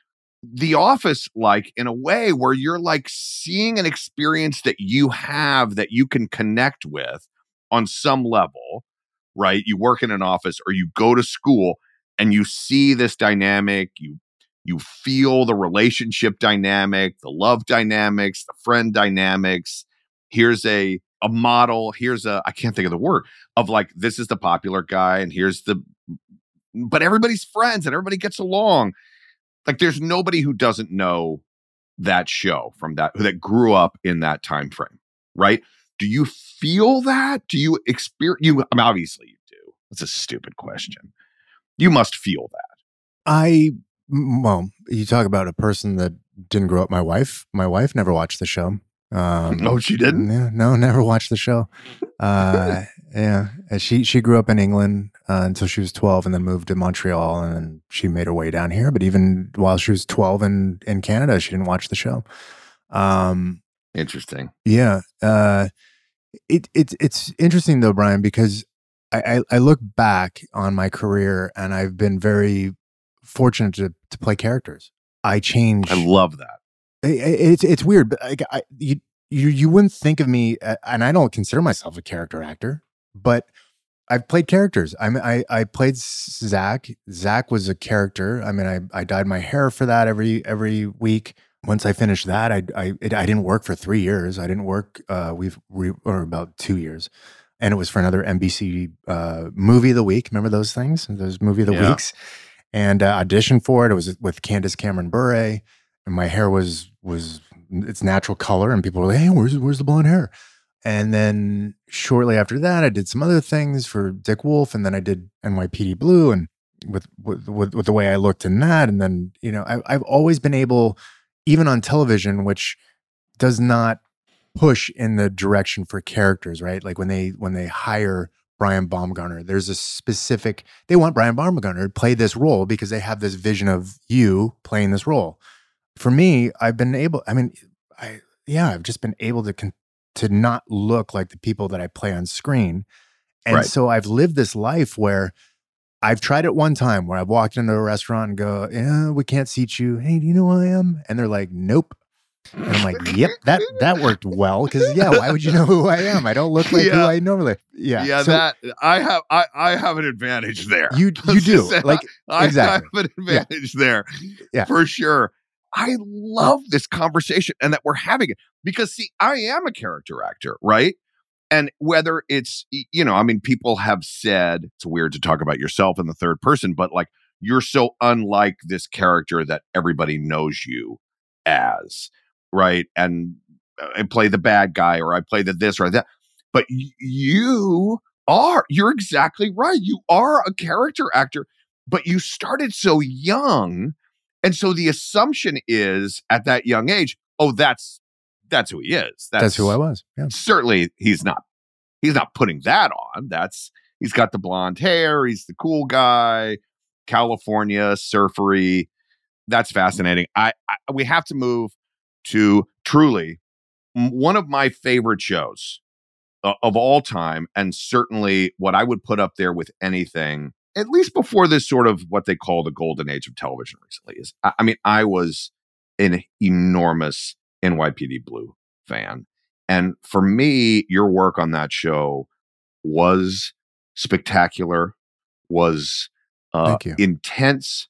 The Office like in a way where you're like seeing an experience that you have that you can connect with on some level, right? You work in an office or you go to school and you see this dynamic, you you feel the relationship dynamic, the love dynamics, the friend dynamics. Here's a a model, here's a, I can't think of the word, of like, this is the popular guy and here's the, but everybody's friends and everybody gets along. Like there's nobody who doesn't know that show from that, that grew up in that time frame, right? Do you feel that? Do you experience, you, I mean, obviously you do. That's a stupid question. You must feel that. I, well, you talk about a person that didn't grow up. My wife, my wife never watched the show. Um, no, she didn't. Yeah, no, never watched the show. Uh, yeah, she she grew up in England uh, until she was twelve, and then moved to Montreal, and then she made her way down here. But even while she was twelve in in Canada, she didn't watch the show. Um, Interesting. Yeah, uh, it it's it's interesting though, Brian, because I, I I look back on my career, and I've been very fortunate to to play characters. I change. I love that. It's it's weird, but like I, you you you wouldn't think of me, uh, and I don't consider myself a character actor, but I've played characters. I mean, I I played Zach. Zach was a character. I mean, I I dyed my hair for that every every week. Once I finished that, I I it, I didn't work for three years. I didn't work. Uh, we've we or about two years, and it was for another N B C uh, movie of the week. Remember those things? Those movie of the Yeah. weeks, and uh, auditioned for it. It was with Candace Cameron Bure. And my hair was was its natural color, and people were like, "Hey, where's where's the blonde hair?" And then shortly after that, I did some other things for Dick Wolf, and then I did N Y P D Blue, and with with with, with the way I looked in that, and then you know, I, I've always been able, even on television, which does not push in the direction for characters, right? Like when they when they hire Brian Baumgartner, there's a specific, they want Brian Baumgartner to play this role because they have this vision of you playing this role. For me, I've been able, I mean, I, yeah, I've just been able to, con- to not look like the people that I play on screen. And Right. so I've lived this life where I've tried it one time where I've walked into a restaurant and go, yeah, we can't seat you. Hey, do you know who I am? And they're like, nope. And I'm like, yep, that, that worked well. Cause yeah, why would you know who I am? I don't look like Yeah. who I normally, yeah. Yeah, So that I have I, I have an advantage there. you, you Let's do just say like, I, exactly. I have an Yeah. advantage there. Yeah. For sure. I love this conversation and that we're having it because see, I am a character actor, right? And whether it's, you know, I mean, people have said it's weird to talk about yourself in the third person, but like you're so unlike this character that everybody knows you as, right? And I play the bad guy or I play the this or that. But y- you are, you're exactly right. You are a character actor, but you started so young. And so the assumption is at that young age, oh, that's that's who he is. That's, That's who I was. Yeah. Certainly he's not he's not putting that on. That's he's got the blonde hair, he's the cool guy, California, surfery. That's fascinating. I, I we have to move to truly m- one of my favorite shows uh, of all time, and certainly what I would put up there with anything, at least before this sort of what they call the golden age of television recently, is, I, I mean, I was an enormous N Y P D Blue fan. And for me, your work on that show was spectacular, was uh, Thank you. intense,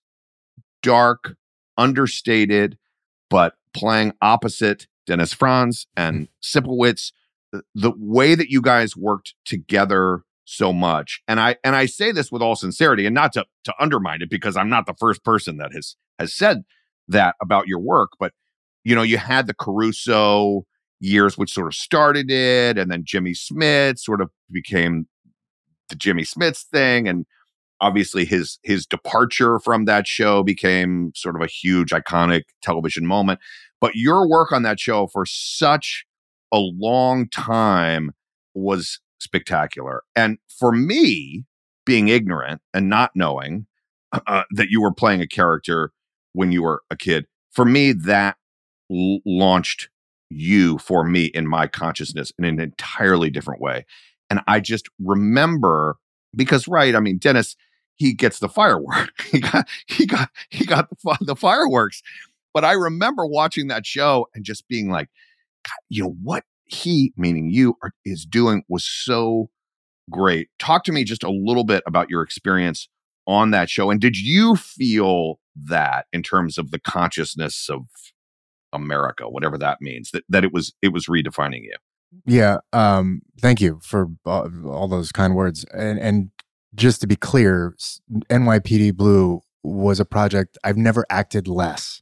dark, understated, but playing opposite Dennis Franz and Sipowicz. The, the way that you guys worked together so much. And I and I say this with all sincerity and not to to undermine it because I'm not the first person that has has said that about your work, but you know, you had the Caruso years which sort of started it, and then Jimmy Smits sort of became the Jimmy Smits thing, and obviously his his departure from that show became sort of a huge iconic television moment. But your work on that show for such a long time was spectacular. And for me, being ignorant and not knowing uh, that you were playing a character when you were a kid, for me, that l- launched you for me in my consciousness in an entirely different way. And I just remember, because, right, I mean, Dennis, he gets the firework. he got, he got, he got the, fi- the fireworks. But I remember watching that show and just being like, God, you know, what he, meaning you, are, is doing was so great. Talk to me just a little bit about your experience on that show. And did you feel that in terms of the consciousness of America, whatever that means, that, that it was it was redefining you? Yeah. Um, thank you for all, all those kind words. And and just to be clear, N Y P D Blue was a project I've never acted less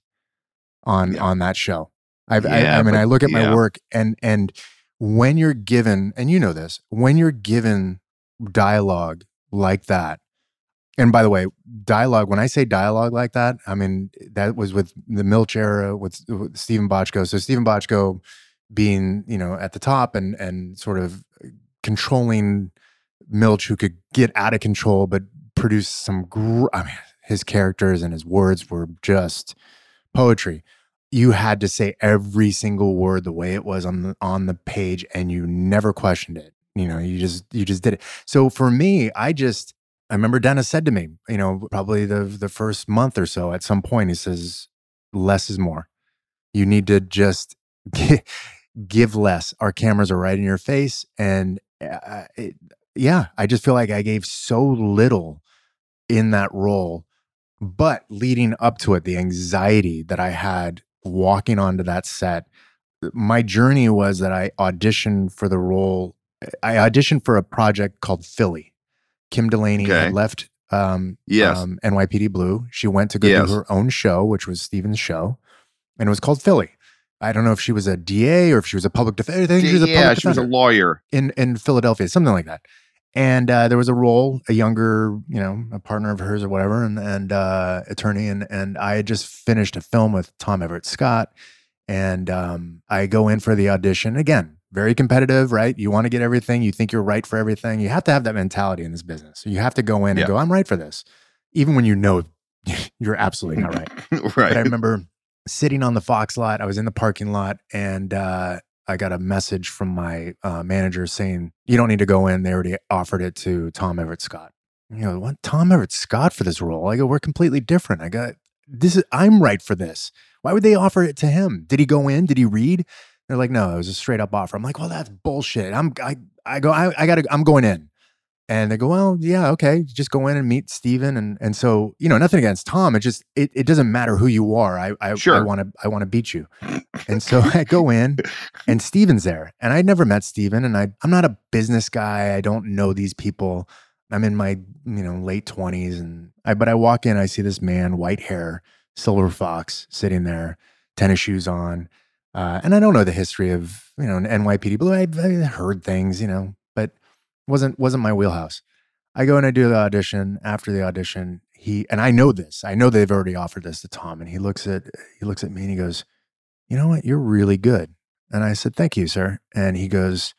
on Yeah. on that show. I've, Yeah, I, I mean, but- I look at my yeah. work and and when you're given, and you know this, when you're given dialogue like that, and by the way, dialogue, when I say dialogue like that, I mean, that was with the Milch era with, with Stephen Bochco. So Stephen Bochco being, you know, at the top and and sort of controlling Milch, who could get out of control, but produce some, gr- I mean, his characters and his words were just poetry. You had to say every single word the way it was on the on the page, and you never questioned it. You know, you just you just did it. So for me, I just I remember Dennis said to me, you know, probably the the first month or so, at some point, he says, "Less is more. You need to just give, give less. Our cameras are right in your face." And uh, it, yeah, I just feel like I gave so little in that role, but leading up to it, the anxiety that I had walking onto that set, my journey was that I auditioned for the role. I auditioned for a project called Philly. Kim Delaney Okay. had left um, Yes. um, N Y P D Blue. She went to go Yes. do her own show, which was Steven's show, and it was called Philly. I don't know if she was a D A or if she was a public defender. I think she was a yeah, public she was a defender lawyer. in in Philadelphia, something like that. And uh, there was a role, a younger, you know, a partner of hers or whatever, and and uh, attorney, and and I had just finished a film with Tom Everett Scott, and um, I go in for the audition again. Very competitive, right? You want to get everything. You think you're right for everything. You have to have that mentality in this business. So you have to go in Yeah. and go, I'm right for this, even when you know you're absolutely not right. Right. But I remember sitting on the Fox lot. I was in the parking lot, and uh, I got a message from my uh, manager saying, "You don't need to go in. They already offered it to Tom Everett Scott." You know, what? Tom Everett Scott for this role? I go, we're completely different. I got this. Is I'm right for this. Why would they offer it to him? Did he go in? Did he read? They're like, no, it was a straight up offer. I'm like, well, that's bullshit. I'm, I, I go, I, I gotta, I'm going in. And they go, well, yeah, okay, just go in and meet Steven. And and so, you know, nothing against Tom. It just, it, it doesn't matter who you are. I, I, Sure. I want to, I want to beat you. And so I go in, and Steven's there, and I'd never met Steven, and I, I'm not a business guy. I don't know these people. I'm in my, you know, late twenties, and I, but I walk in, I see this man, white hair, silver fox, sitting there, tennis shoes on. Uh, and I don't know the history of, you know, N Y P D Blue. I, I heard things, you know, but wasn't wasn't my wheelhouse. I go and I do the audition. After the audition, he, and I know this. I know they've already offered this to Tom, and he looks at he looks at me and he goes, "You know what? You're really good." And I said, "Thank you, sir." And he goes,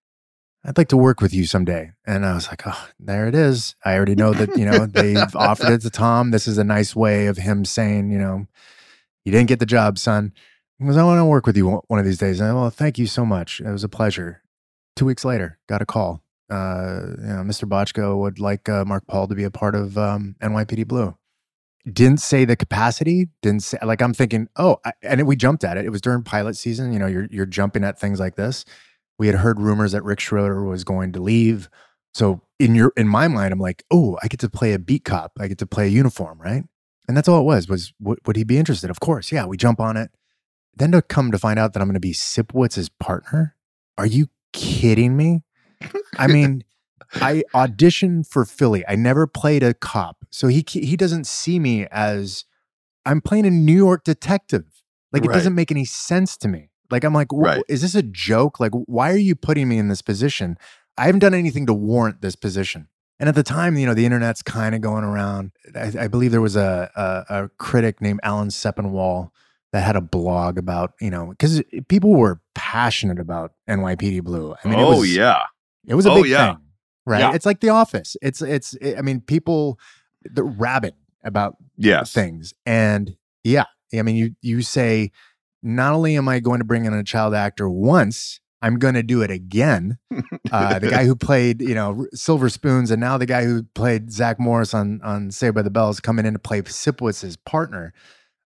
"I'd like to work with you someday." And I was like, "Oh, there it is. I already know that, you know, they've offered it to Tom. This is a nice way of him saying, you know, you didn't get the job, son." He goes, "I want to work with you one one of these days." And I, well, thank you so much. It was a pleasure. Two weeks later, got a call. Uh, you know, Mister Bochco would like uh, Mark Paul to be a part of um, N Y P D Blue. Didn't say the capacity. Didn't say, like, I'm thinking, oh, I, and we jumped at it. It was during pilot season. You know, you're you're jumping at things like this. We had heard rumors that Rick Schroeder was going to leave. So in your in my mind, I'm like, oh, I get to play a beat cop. I get to play a uniform, right? And that's all it was. Was would, would he be interested? Of course, yeah. We jump on it. Then to come to find out that I'm going to be Sipwitz's partner? Are you kidding me? I mean, I auditioned for Philly. I never played a cop. So he he doesn't see me as, I'm playing a New York detective. Like, it Right. doesn't make any sense to me. Like, I'm like, wh- Right. is this a joke? Like, why are you putting me in this position? I haven't done anything to warrant this position. And at the time, you know, the internet's kind of going around. I, I believe there was a, a a critic named Alan Sepinwall that had a blog about, you know, because people were passionate about N Y P D Blue. I mean, it oh was, yeah. it was a Oh, big yeah. thing, right? Yeah. It's like The Office. It's it's. I mean, people, they're rabid about Yes. things, and yeah, I mean, you you say, not only am I going to bring in a child actor once, I'm going to do it again. Uh, the guy who played, you know, Silver Spoons, and now the guy who played Zach Morris on on Saved by the Bell is coming in to play Sipwitz's partner.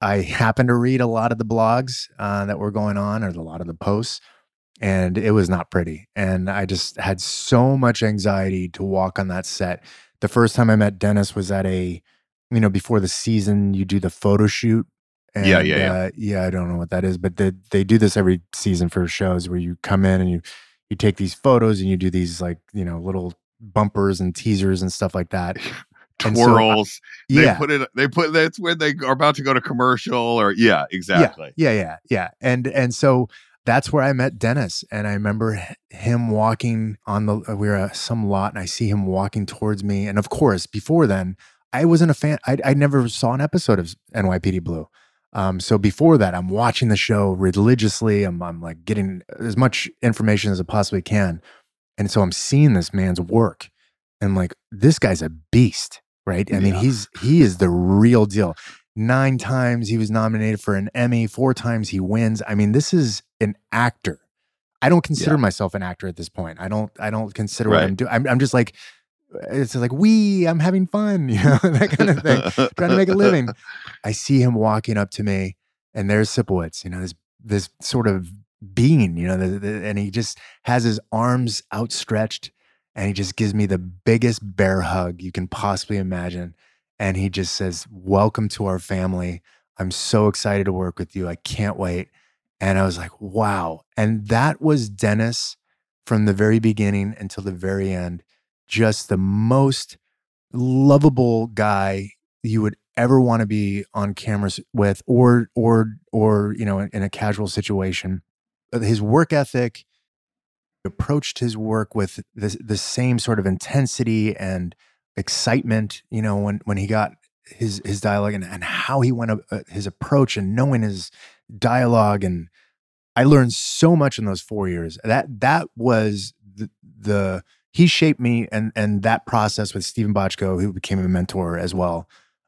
I happened to read a lot of the blogs uh, that were going on, or a lot of the posts, and it was not pretty. And I just had so much anxiety to walk on that set. The first time I met Dennis was at a, you know, before the season, you do the photo shoot. And, yeah, yeah, yeah. Uh, yeah, I don't know what that is, but they, they do this every season for shows where you come in and you you take these photos and you do these, like, you know, little bumpers and teasers and stuff like that. Twirls. So, I, yeah. They put it, they put, that's when they are about to go to commercial or, yeah, exactly. Yeah, yeah, yeah, yeah. And, and so that's where I met Dennis. And I remember him walking on the, we were at some lot and I see him walking towards me. And of course, before then, I wasn't a fan. I, I never saw an episode of N Y P D Blue. Um, so before that, I'm watching the show religiously. I'm, I'm like getting as much information as I possibly can. And so I'm seeing this man's work and like, this guy's a beast, right? I yeah. mean, he's, he is the real deal. Nine times he was nominated for an Emmy, four times he wins. I mean, this is an actor. I don't consider yeah. myself an actor at this point. I don't, I don't consider right. what I'm doing. I'm, I'm just like, it's like, we, I'm having fun, you know, that kind of thing, trying to make a living. I see him walking up to me and there's Sipowicz, you know, this, this sort of being, you know, the, the, and he just has his arms outstretched and he just gives me the biggest bear hug you can possibly imagine. And he just says, welcome to our family. I'm so excited to work with you. I can't wait. And I was like, wow. And that was Dennis from the very beginning until the very end. Just the most lovable guy you would ever want to be on cameras with, or, or, or, you know, in, in a casual situation. His work ethic, approached his work with the, the same sort of intensity and excitement, you know, when, when he got his, his dialogue and, and how he went, uh, his approach and knowing his dialogue. And I learned so much in those four years. That, that was the, the, he shaped me, and and that process with Stephen Bochco, who became a mentor as well,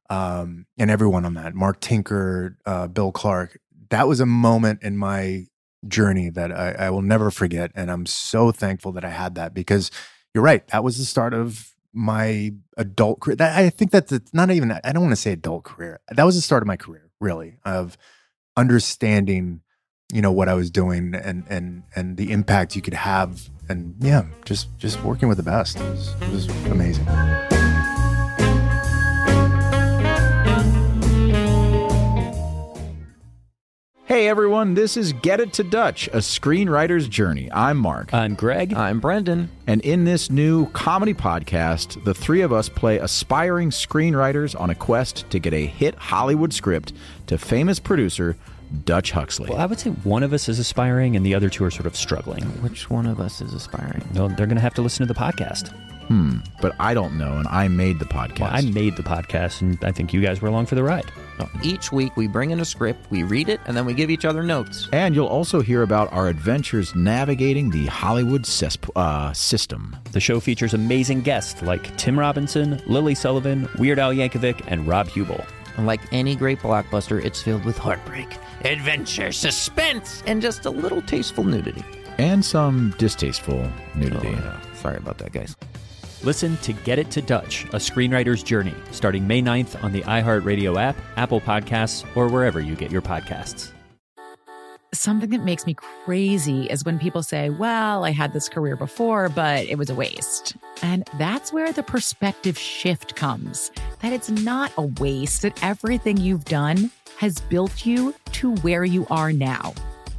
um, and everyone on that, Mark Tinker, uh, Bill Clark, that was a moment in my journey that I, I will never forget. And I'm so thankful that I had that, because you're right, that was the start of my adult career. That, I think that's not even, I don't want to say adult career. That was the start of my career, really, of understanding, you know, what I was doing and and and the impact you could have. And yeah, just just working with the best. It was, it was amazing. Hey everyone, this is Get It to Dutch, a screenwriter's journey. I'm Mark. I'm Greg. I'm Brendan. And in this new comedy podcast, the three of us play aspiring screenwriters on a quest to get a hit Hollywood script to famous producer Dutch Huxley. Well, I would say one of us is aspiring and the other two are sort of struggling. Which one of us is aspiring? No, they're going to have to listen to the podcast. Hmm, but I don't know, and I made the podcast. Well, I made the podcast, and I think you guys were along for the ride. Each week, we bring in a script, we read it, and then we give each other notes. And you'll also hear about our adventures navigating the Hollywood cesp- uh, system. The show features amazing guests like Tim Robinson, Lily Sullivan, Weird Al Yankovic, and Rob Hubel. And like any great blockbuster, it's filled with heartbreak, adventure, suspense, and just a little tasteful nudity. And some distasteful nudity. Oh, yeah. Sorry about that, guys. Listen to Get It to Dutch, a screenwriter's journey, starting May ninth on the iHeartRadio app, Apple Podcasts, or wherever you get your podcasts. Something that makes me crazy is when people say, well, I had this career before, but it was a waste. And that's where the perspective shift comes, that it's not a waste, that everything you've done has built you to where you are now.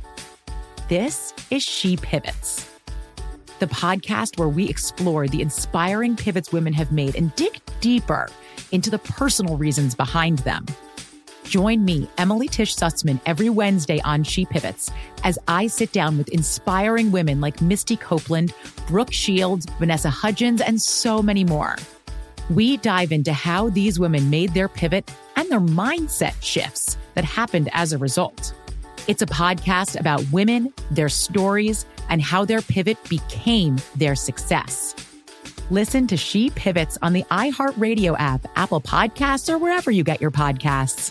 This is She Pivots, the podcast where we explore the inspiring pivots women have made and dig deeper into the personal reasons behind them. Join me, Emily Tish Sussman, every Wednesday on She Pivots as I sit down with inspiring women like Misty Copeland, Brooke Shields, Vanessa Hudgens, and so many more. We dive into how these women made their pivot and their mindset shifts that happened as a result. It's a podcast about women, their stories, and how their pivot became their success. Listen to She Pivots on the iHeartRadio app, Apple Podcasts, or wherever you get your podcasts.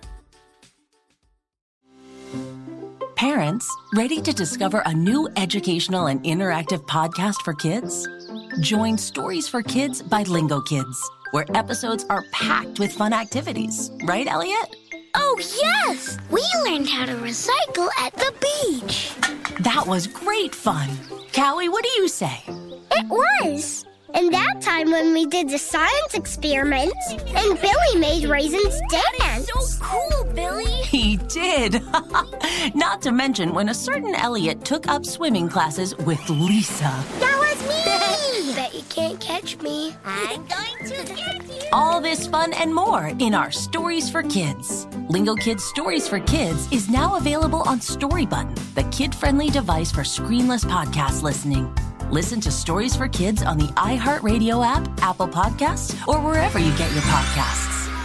Parents, ready to discover a new educational and interactive podcast for kids? Join Stories for Kids by Lingo Kids, where episodes are packed with fun activities. Right, Elliot? Oh, yes! We learned how to recycle at the beach. That was great fun. Callie, what do you say? It was. And that time when we did the science experiments, and Billy made raisins dance. So cool, Billy. He did. Not to mention when a certain Elliot took up swimming classes with Lisa. That was me! Bet you can't catch me. I'm going to get you. All this fun and more in our Stories for Kids. Lingo Kids Stories for Kids is now available on Story Button, the kid-friendly device for screenless podcast listening. Listen to Stories for Kids on the iHeartRadio app, Apple Podcasts, or wherever you get your podcasts.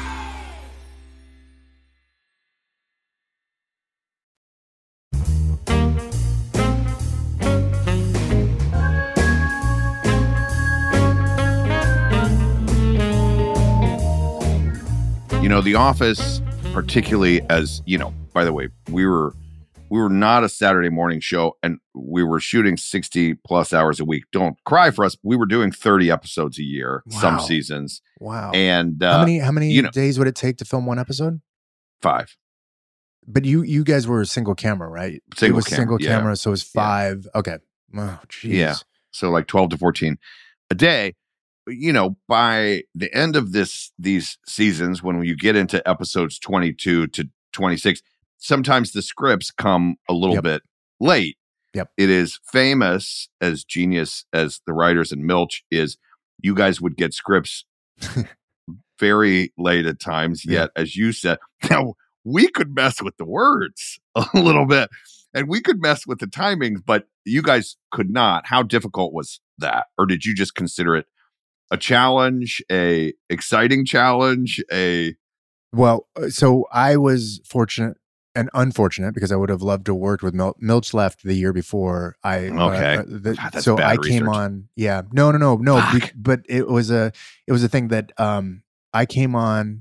You know, The Office, particularly as, you know, by the way, we were we were not a Saturday morning show, and we were shooting sixty plus hours a week. Don't cry for us. We were doing thirty episodes a year, Wow. some seasons. Wow. And uh, how many how many you know, days would it take to film one episode? Five. But you you guys were single camera, right? Single it was camera, single yeah. camera, so it was five. Okay. Oh, jeez. Yeah. So like twelve to fourteen a day. You know, by the end of this, these seasons, when you get into episodes twenty-two to twenty-six, sometimes the scripts come a little Yep. bit late. Yep. It is famous, as genius as the writers in Milch is, you guys would get scripts very late at times. Yet, as you said, now we could mess with the words a little bit and we could mess with the timings, but you guys could not. How difficult was that? Or did you just consider it a challenge, a exciting challenge, a Well, uh, so I was fortunate and unfortunate because I would have loved to work with Mil- Milch left the year before I. uh, Okay. uh, the- God, that's so bad I came research. on. Yeah. No. No. No. No. Be- but it was a. It was a thing that um I came on,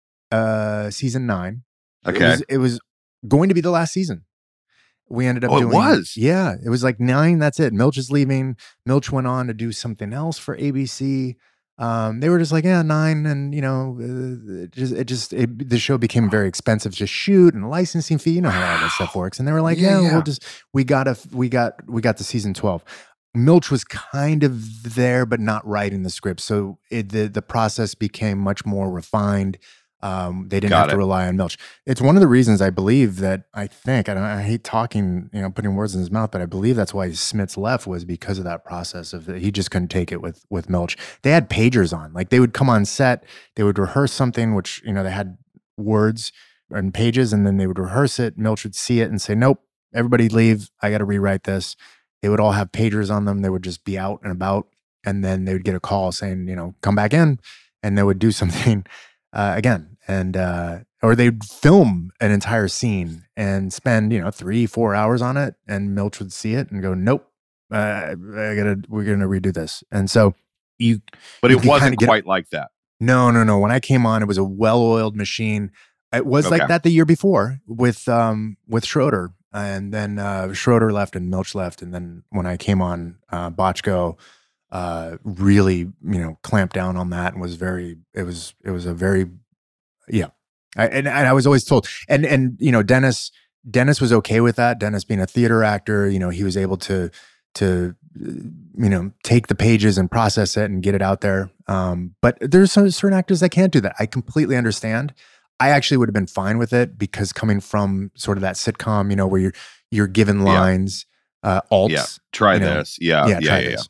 uh season nine. Okay. It was, it was going to be the last season. We ended up Oh, it doing. was? Yeah. It was like nine. That's it. Milch is leaving. Milch went on to do something else for A B C. Um, they were just like, yeah, nine, and you know, uh, it just it just it, the show became very expensive to shoot and licensing fee. You know how all that stuff works. And they were like, Yeah, yeah, yeah. we'll just we got a we got we got the season twelve. Milch was kind of there, but not writing the script, so it, the the process became much more refined. Um, they didn't Got have to it. rely on Milch. It's one of the reasons I believe that I think, and I hate talking, you know, putting words in his mouth, but I believe that's why Smits left was because of that process of that he just couldn't take it with with Milch. They had pagers on, like they would come on set, they would rehearse something, which you know they had words and pages, and then they would rehearse it. Milch would see it and say, "Nope, everybody leave. I got to rewrite this." They would all have pagers on them. They would just be out and about, and then they would get a call saying, "You know, come back in," and they would do something. Uh, again, and uh, or they'd film an entire scene and spend you know three, four hours on it, and Milch would see it and go, "Nope, uh, I gotta, we're gonna redo this." And so you, but you it could wasn't kinda get- quite like that. No, no, no. When I came on, it was a well-oiled machine. It was Okay. like that the year before with um with Schroeder, and then uh, Schroeder left and Milch left, and then when I came on, uh, Bochco. Uh, really, you know, clamped down on that and was very. It was. It was a very, yeah. I, and, and I was always told, and and you know, Dennis. Dennis was okay with that. Dennis being a theater actor, you know, he was able to to uh, you know take the pages and process it and get it out there. Um, but there's some certain actors that can't do that. I completely understand. I actually would have been fine with it because coming from sort of that sitcom, you know, where you're you're given Yeah. lines, uh, alts. Yeah. Try you know. this. Yeah. Yeah, Yeah. try yeah, this.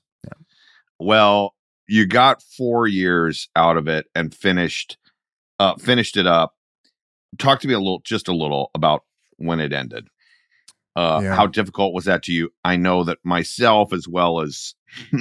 Well, you got four years out of it and finished uh finished it up. Talk to me a little just a little about when it ended. Uh Yeah. how difficult was that to you? I know that myself, as well as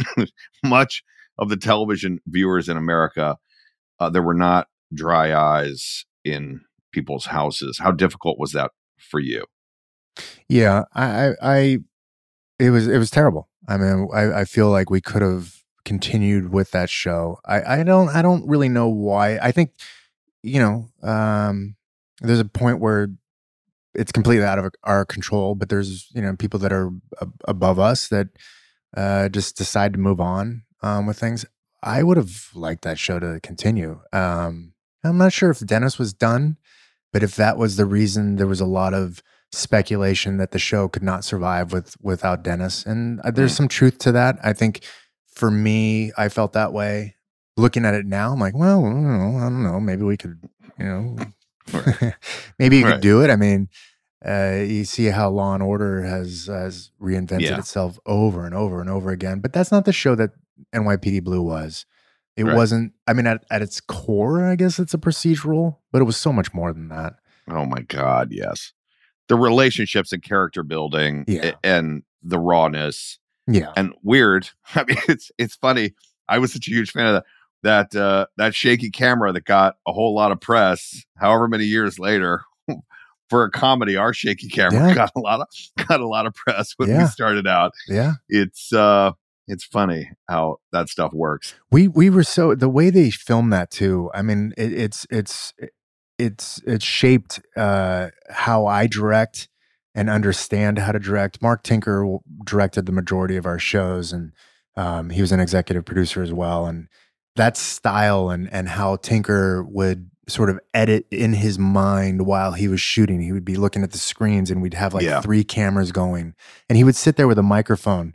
much of the television viewers in America, uh, there were not dry eyes in people's houses. How difficult was that for you? Yeah, I, I, I, it was, it was terrible. I mean, I, I feel like we could have continued with that show. I, I don't, I don't really know why. I think, you know, um, there's a point where it's completely out of our control, but there's, you know, people that are ab- above us that uh, just decide to move on um, with things. I would have liked that show to continue. Um, I'm not sure if Dennis was done. But if that was the reason, there was a lot of speculation that the show could not survive with without Dennis. And uh, there's mm. some truth to that. I think for me, I felt that way. Looking at it now, I'm like, well, I don't know. I don't know. Maybe we could, you know, right. maybe you right. could do it. I mean, uh, you see how Law and Order has has reinvented yeah. itself over and over and over again. But that's not the show that N Y P D Blue was. It right. wasn't, I mean, at, at its core, I guess it's a procedural, but it was so much more than that. Oh my God, yes. The relationships and character building yeah. and the rawness. Yeah. And weird. I mean, it's it's funny. I was such a huge fan of that. That uh, that shaky camera that got a whole lot of press, however many years later, for a comedy, our shaky camera yeah. got a lot of got a lot of press when yeah. we started out. Yeah, it's uh, it's funny how that stuff works. We we were so the way they filmed that too. I mean, it, it's it's it's it's shaped uh, how I direct and understand how to direct. Mark Tinker directed the majority of our shows, and um, he was an executive producer as well, and that style and and how Tinker would sort of edit in his mind while he was shooting. He would be looking at the screens and we'd have like yeah. three cameras going. And he would sit there with a microphone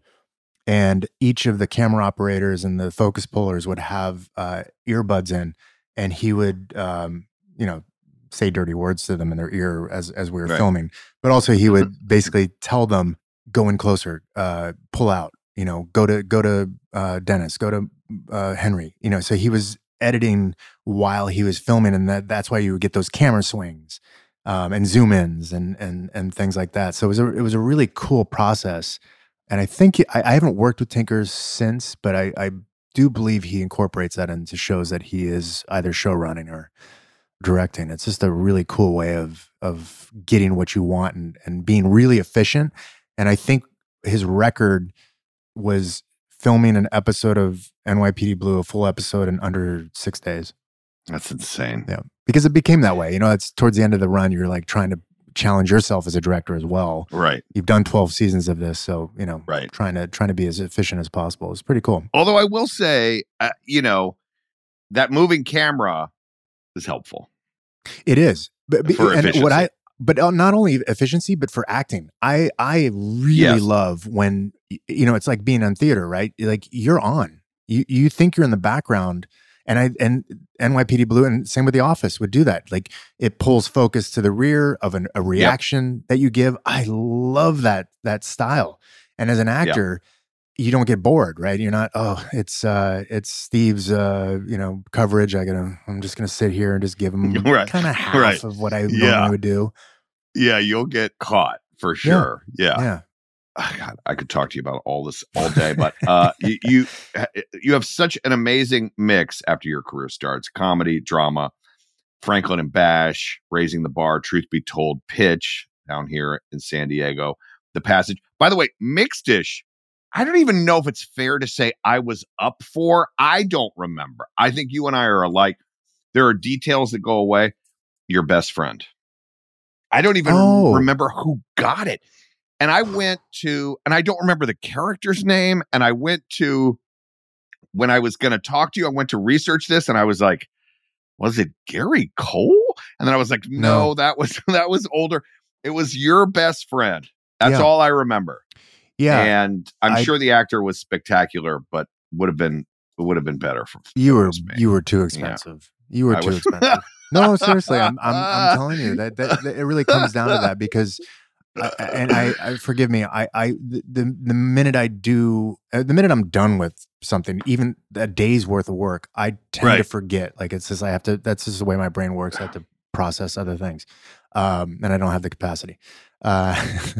and each of the camera operators and the focus pullers would have uh, earbuds in, and he would, um, you know, say dirty words to them in their ear as, as we were right. filming. But also he would basically tell them, go in closer, uh, pull out, you know, go to, go to uh, Dennis, go to uh, Henry, you know, so he was editing while he was filming, and that that's why you would get those camera swings um, and zoom ins and and and things like that. So it was a it was a really cool process, and I think I, I haven't worked with Tinker since, but I, I do believe he incorporates that into shows that he is either show running or directing. It's just a really cool way of of getting what you want and and being really efficient. And I think his record was filming an episode of N Y P D Blue, a full episode in under six days. That's insane. Yeah, because it became that way. You know, it's towards the end of the run, you're like trying to challenge yourself as a director as well. Right. You've done twelve seasons of this, so you know, right. trying to trying to be as efficient as possible. It's pretty cool. Although I will say, uh, you know, that moving camera is helpful. It is, but for and efficiency. what I. But not only efficiency, but for acting. I I really yes. love when, you know, it's like being on theater, right? Like you're on. You you think you're in the background, and I and N Y P D Blue and same with The Office would do that. Like it pulls focus to the rear of an, a reaction yep. that you give. I love that that style. And as an actor, yep. you don't get bored, right? You're not, oh, it's uh it's Steve's uh, you know, coverage. I gotta I'm just gonna sit here and just give him right. kind of half right. of what I yeah. normally would do. Yeah, you'll get caught for sure. Yeah. Yeah. yeah. Oh, God, I could talk to you about all this all day, but uh, you, you you have such an amazing mix after your career starts: comedy, drama, Franklin and Bash, Raising the Bar, Truth Be Told, Pitch down here in San Diego, The Passage. By the way, Mixed-ish, I don't even know if it's fair to say I was up for. I don't remember. I think you and I are alike. There are details that go away. Your best friend. I don't even oh. remember who got it. And I went to, and I don't remember the character's name. And I went to, when I was going to talk to you, I went to research this and I was like, was it Gary Cole? And then I was like, no, no that was, that was older. It was Your Best Friend. That's yeah. all I remember. Yeah. And I'm I, sure the actor was spectacular, but would have been, it would have been better. For, you were, you were too expensive. Yeah. You were I too was, expensive. No, seriously, I'm, I'm, I'm telling you that, that, that it really comes down to that because, I, and I, I, forgive me, I, I, the, the minute I do, uh, the minute I'm done with something, even a day's worth of work, I tend right. to forget. Like it's just, I have to, that's just the way my brain works. I have to process other things. Um, and I don't have the capacity. Uh,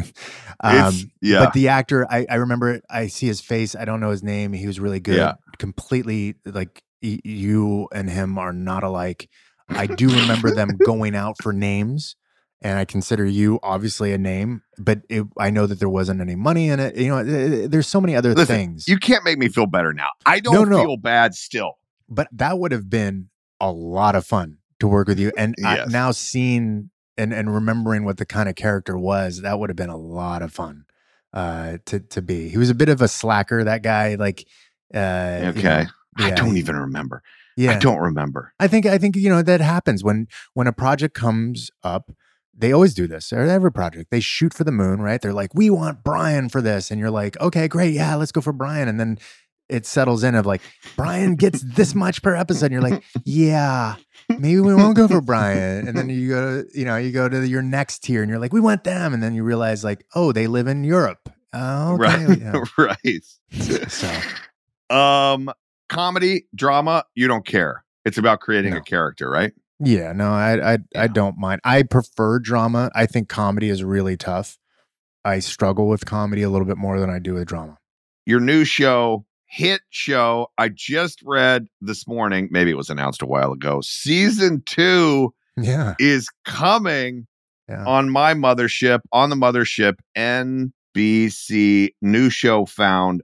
um, yeah. But the actor, I, I remember, I see his face. I don't know his name. He was really good. Yeah. Completely like y- you and him are not alike. I do remember them going out for names, and I consider you obviously a name, but it, I know that there wasn't any money in it. You know, it, it, there's so many other Listen, things. You can't make me feel better now. I don't no, no. feel bad still. But that would have been a lot of fun to work with you. And yes. I, now seeing and, and remembering what the kind of character was, that would have been a lot of fun uh, to, to be. He was a bit of a slacker, that guy. Like, uh, okay. You know, I yeah, don't he, even remember. Yeah. I don't remember. I think I think you know that happens when when a project comes up. They always do this. Or every project, they shoot for the moon, right? They're like, we want Brian for this, and you're like, okay, great, yeah, let's go for Brian. And then it settles in of like, Brian gets this much per episode. And you're like, yeah, maybe we won't go for Brian. And then you go, to, you know, you go to your next tier, and you're like, we want them. And then you realize, like, oh, they live in Europe. Oh, okay. Right, Yeah. right. So, um, comedy, drama, you don't care. It's about creating No. a character, right? yeah, no, I, I, I don't mind. I prefer drama. I think comedy is really tough. I struggle with comedy a little bit more than I do with drama. Your new show, hit show. I just read this morning, maybe it was announced a while ago. Season two Yeah. is coming Yeah. on my mothership, on the mothership, N B C. New show found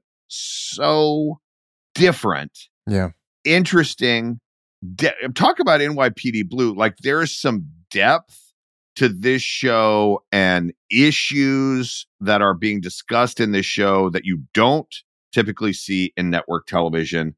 so different, Yeah. interesting. De- talk about N Y P D Blue. Like, there is some depth to this show and issues that are being discussed in this show that you don't typically see in network television.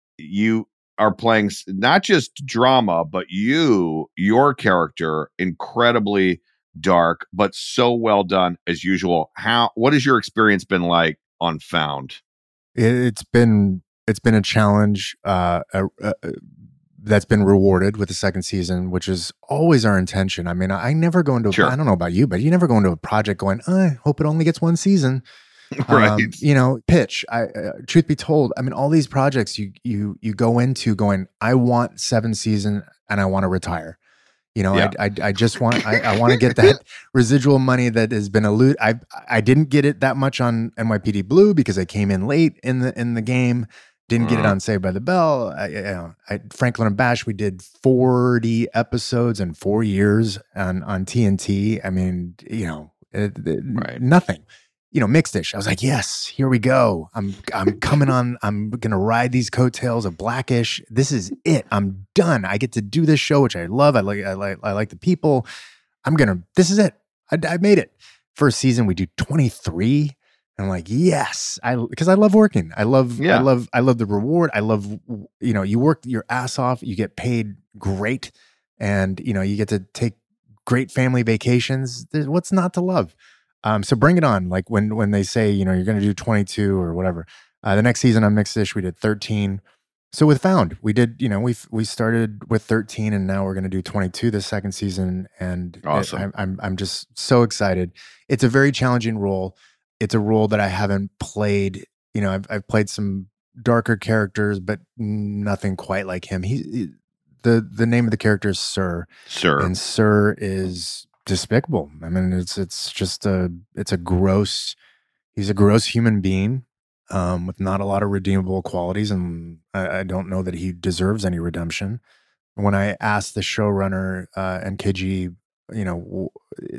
You are playing s- not just drama, but you, your character, incredibly dark, but so well done as usual. How, what has your experience been like on Found? It, it's been it's been a challenge uh, uh, uh, that's been rewarded with the second season, which is always our intention. I mean, I, I never go into Sure. I don't know about you, but you never go into a project going, I hope it only gets one season. Right. Um, you know, pitch. I uh, truth be told, I mean, all these projects you you you go into going, I want seven season and I want to retire. You know, Yeah. I, I I just want I, I want to get that residual money that has been eluded. I I didn't get it that much on N Y P D Blue because I came in late in the in the game. Didn't get it Uh-huh. on Saved by the Bell. I, you know, I, Franklin and Bash, we did forty episodes in four years on on T N T. I mean, you know, it, it- Right. nothing. You know, Mixed-ish. I was like, yes, here we go. I'm I'm coming on. I'm gonna ride these coattails of Blackish. This is it. I'm done. I get to do this show, which I love. I like. I like. I like the people. I'm gonna. This is it. I, I made it. First season, we do twenty-three. I'm like, yes, I because I love working. I love, Yeah. I love, I love the reward. I love, you know, you work your ass off, you get paid great, and you know, you get to take great family vacations. There's, what's not to love? Um, so bring it on. Like when when they say, you know, you're going to do twenty-two or whatever. Uh, the next season on Mixed-ish, we did thirteen. So with Found, we did, you know, we we started with thirteen, and now we're going to do twenty-two this second season, and it- Awesome. I'm, I'm I'm just so excited. It's a very challenging role. It's a role that I haven't played. You know, I've I've played some darker characters, but nothing quite like him. He, he the the name of the character is Sir, Sir. and Sir is despicable. I mean, it's it's just a it's a gross. He's a gross human being um, with not a lot of redeemable qualities, and I, I don't know that he deserves any redemption. When I asked the showrunner uh, and K G, you know, w-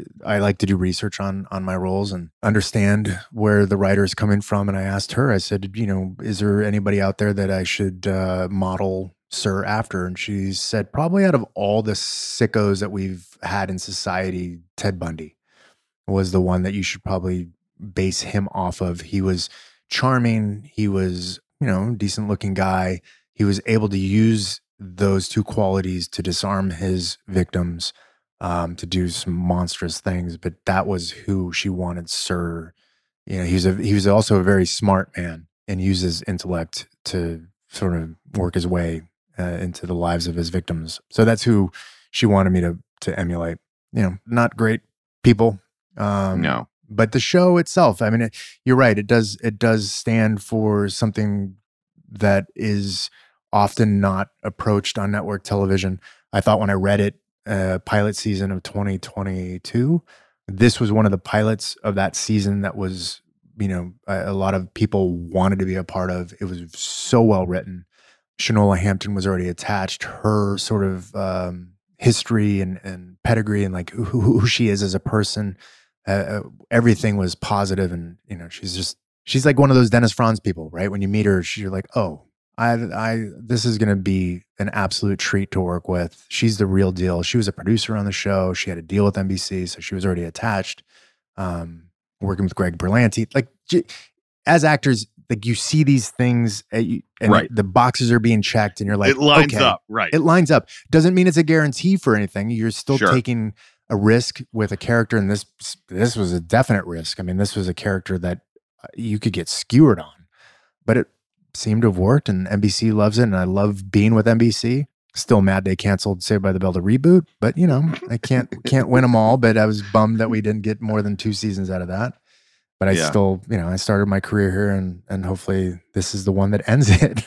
I like to do research on on my roles and understand where the writer is coming from. And I asked her, I said, you know, is there anybody out there that I should uh, model Sir after? And she said, probably out of all the sickos that we've had in society, Ted Bundy was the one that you should probably base him off of. He was charming. He was, you know, decent looking guy. He was able to use those two qualities to disarm his victims, um, to do some monstrous things. But that was who she wanted Sir. You know, he was a, he was also a very smart man and used his intellect to sort of work his way uh, into the lives of his victims. So that's who she wanted me to to emulate. You know, not great people. Um, No. But the show itself, I mean, it, you're right. It does it does stand for something that is often not approached on network television. I thought when I read it, uh, pilot season of twenty twenty-two, this was one of the pilots of that season that was, you know, a, a lot of people wanted to be a part of. It was so well written. Shanola Hampton was already attached. Her sort of um, history and, and pedigree and like who, who she is as a person, uh, everything was positive. And, you know, she's just, she's like one of those Dennis Franz people, right? When you meet her, you're like, oh, I, I, this is going to be an absolute treat to work with. She's the real deal. She was a producer on the show. She had a deal with N B C, so she was already attached. Um, working with Greg Berlanti, like j- as actors, like you see these things at you, and right. the boxes are being checked and you're like, it lines okay, up. Right. It lines up. Doesn't mean it's a guarantee for anything. You're still Sure. taking a risk with a character. And this, this was a definite risk. I mean, this was a character that you could get skewered on, but it seemed to have worked, and N B C loves it. And I love being with N B C. Still mad they canceled Saved by the Bell to reboot, but you know, I can't can't win them all. But I was bummed that we didn't get more than two seasons out of that. But I Yeah. still, you know, I started my career here, and and hopefully this is the one that ends it.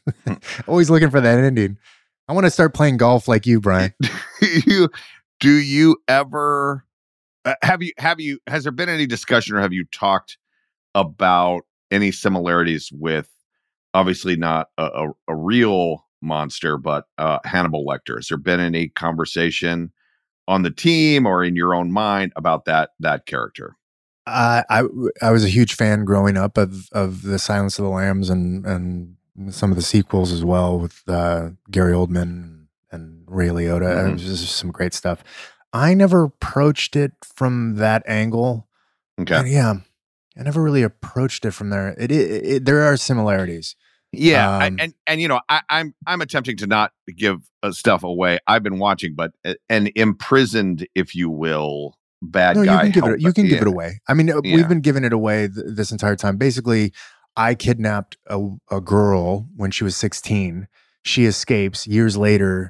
Always looking for that ending. I want to start playing golf like you, Brian. you do you ever uh, have you have you has there been any discussion, or have you talked about any similarities with, obviously not a, a, a real monster, but uh, Hannibal Lecter? Has there been any conversation on the team or in your own mind about that that character? Uh, I I was a huge fan growing up of of the Silence of the Lambs and and some of the sequels as well, with uh, Gary Oldman and Ray Liotta. Mm-hmm. It was just some great stuff. I never approached it from that angle. Okay. And yeah, I never really approached it from there. It, it, it there are similarities. Yeah, Um, I, and and you know, I, I'm I'm attempting to not give uh, stuff away. I've been watching, but uh, an imprisoned, if you will, bad No, guy. you can give help- it. You can yeah. give it away. I mean, uh, Yeah. we've been giving it away th- this entire time. Basically, I kidnapped a, a girl when she was sixteen. She escapes. Years later,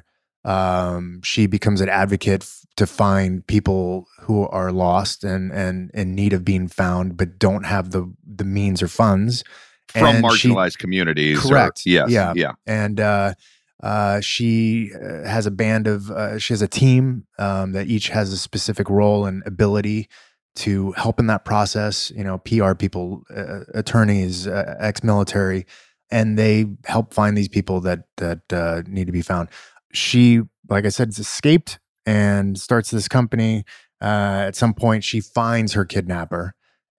um, she becomes an advocate f- to find people who are lost and and in need of being found, but don't have the the means or funds. From And she- marginalized communities. or- Correct. yes. Yeah. Yeah. And uh, uh, she uh, has a band of, uh, she has a team um, that each has a specific role and ability to help in that process. You know, P R people, uh, attorneys, uh, ex-military, and they help find these people that that uh, need to be found. She, like I said, escaped and starts this company. Uh, at some point, she finds her kidnapper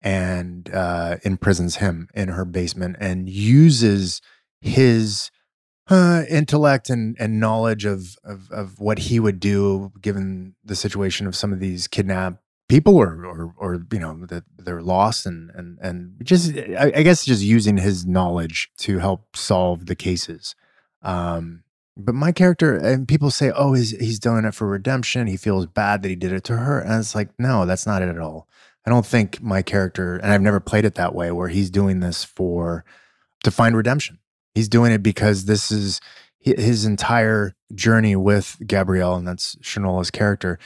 and uh, imprisons him in her basement and uses his uh, intellect and, and knowledge of, of of what he would do given the situation of some of these kidnapped people, or or, or you know, that they're lost, and and and just I, I guess just using his knowledge to help solve the cases. Um, but my character, and people say, oh, he's he's doing it for redemption. He feels bad that he did it to her, and it's like, no, that's not it at all. I don't think my character, and I've never played it that way, where he's doing this for to find redemption. He's doing it because this is hi- his entire journey with Gabrielle, and that's Shanola's character,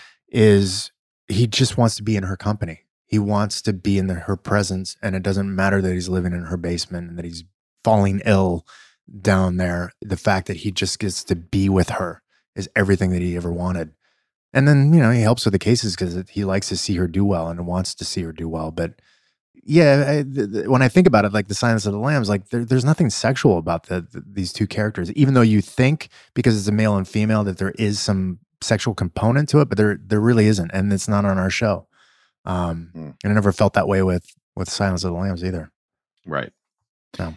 is he just wants to be in her company. He wants to be in the, her presence, and it doesn't matter that he's living in her basement and that he's falling ill down there. The fact that he just gets to be with her is everything that he ever wanted. And then, you know, he helps with the cases because he likes to see her do well and wants to see her do well. But yeah, I, th- th- when I think about it, like the Silence of the Lambs, like there, there's nothing sexual about the, the, these two characters, even though you think because it's a male and female that there is some sexual component to it, but there there really isn't, and it's not on our show. Um, Mm. And I never felt that way with with Silence of the Lambs either. Right. No.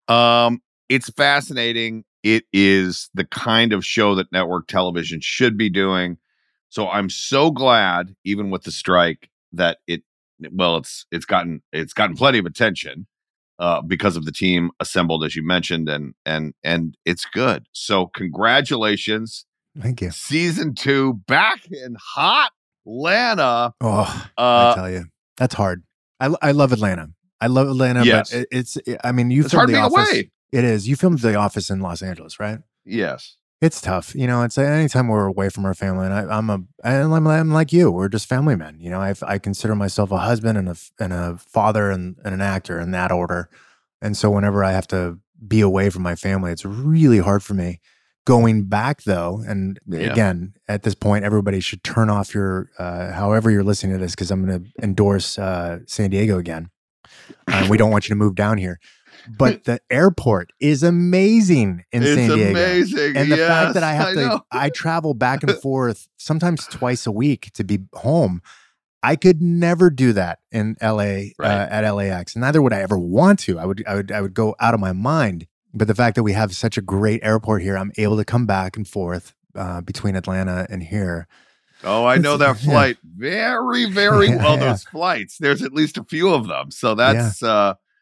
Um, it's fascinating. It is the kind of show that network television should be doing. So I'm so glad, even with the strike, that it well, it's it's gotten it's gotten plenty of attention uh, because of the team assembled, as you mentioned, and and and it's good. So congratulations. Thank you. Season two back in hot Atlanta. Oh, Uh, I tell you, that's hard. I, I love Atlanta. I love Atlanta, Yes. but it, it's, I mean, you It's filmed hard The being Office. away. It is. You filmed The Office in Los Angeles, right? Yes. It's tough. You know, it's anytime we're away from our family, and I, I'm a, and I'm, I'm like you, we're just family men. You know, I I consider myself a husband and a, and a father and, and an actor in that order. And so whenever I have to be away from my family, it's really hard for me. Going back though, and Yeah. again, at this point, everybody should turn off your, uh, however you're listening to this, because I'm going to endorse uh, San Diego again. Uh, we don't want you to move down here. But the airport is amazing in It's San Diego. amazing. And the fact Yes, that I have I to, know. I travel back and forth sometimes twice a week to be home. I could never do that in L A Right. uh, at L A X. And neither would I ever want to. I would, I would, I would go out of my mind. But the fact that we have such a great airport here, I'm able to come back and forth uh, between Atlanta and here. Oh, I know that It's- yeah. flight very, very Yeah, well. yeah. Those flights, there's at least a few of them. So that's uh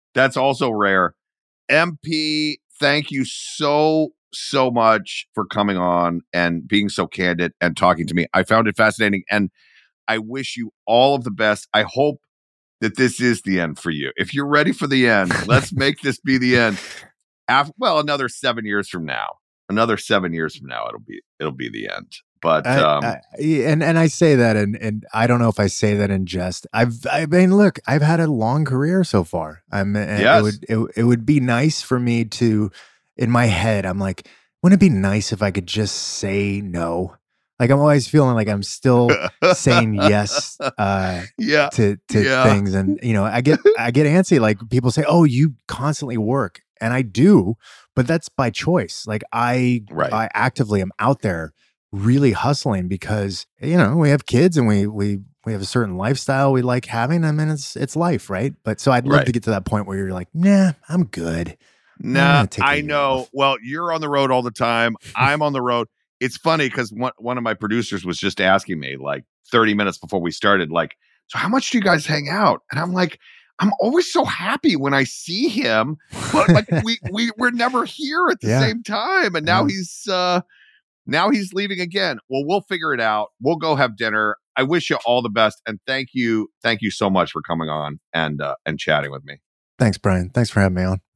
That's also rare. M P, thank you so, so much for coming on and being so candid and talking to me. I found it fascinating, and I wish you all of the best. I hope that this is the end for you. If you're ready for the end, let's make this be the end. After, well, another seven years from now, another seven years from now, it'll be it'll be the end. But I, um, I, and and I say that, and and I don't know if I say that in jest. I've I mean, look, I've had a long career so far. I'm. Yes. It would it, it would be nice for me to, in my head, I'm like, wouldn't it be nice if I could just say no? Like, I'm always feeling like I'm still saying yes uh, yeah. to to yeah. things, and you know, I get I get antsy. Like people say, "Oh, you constantly work," and I do, but that's by choice. Like I right. I actively am out there really hustling because you know we have kids and we we we have a certain lifestyle we like having. I mean, it's it's life, right? But so I'd love right. to get to that point where you're like, nah, I'm good. Nah, I know. Off. Well, you're on the road all the time. I'm on the road. It's funny because one, one of my producers was just asking me like thirty minutes before we started, like, so how much do you guys hang out? And I'm like, I'm always so happy when I see him, but like we, we, we're never here at the yeah. same time. And now yeah. he's, uh, now he's leaving again. Well, we'll figure it out. We'll go have dinner. I wish you all the best. And thank you. Thank you so much for coming on and, uh, and chatting with me. Thanks, Brian. Thanks for having me on.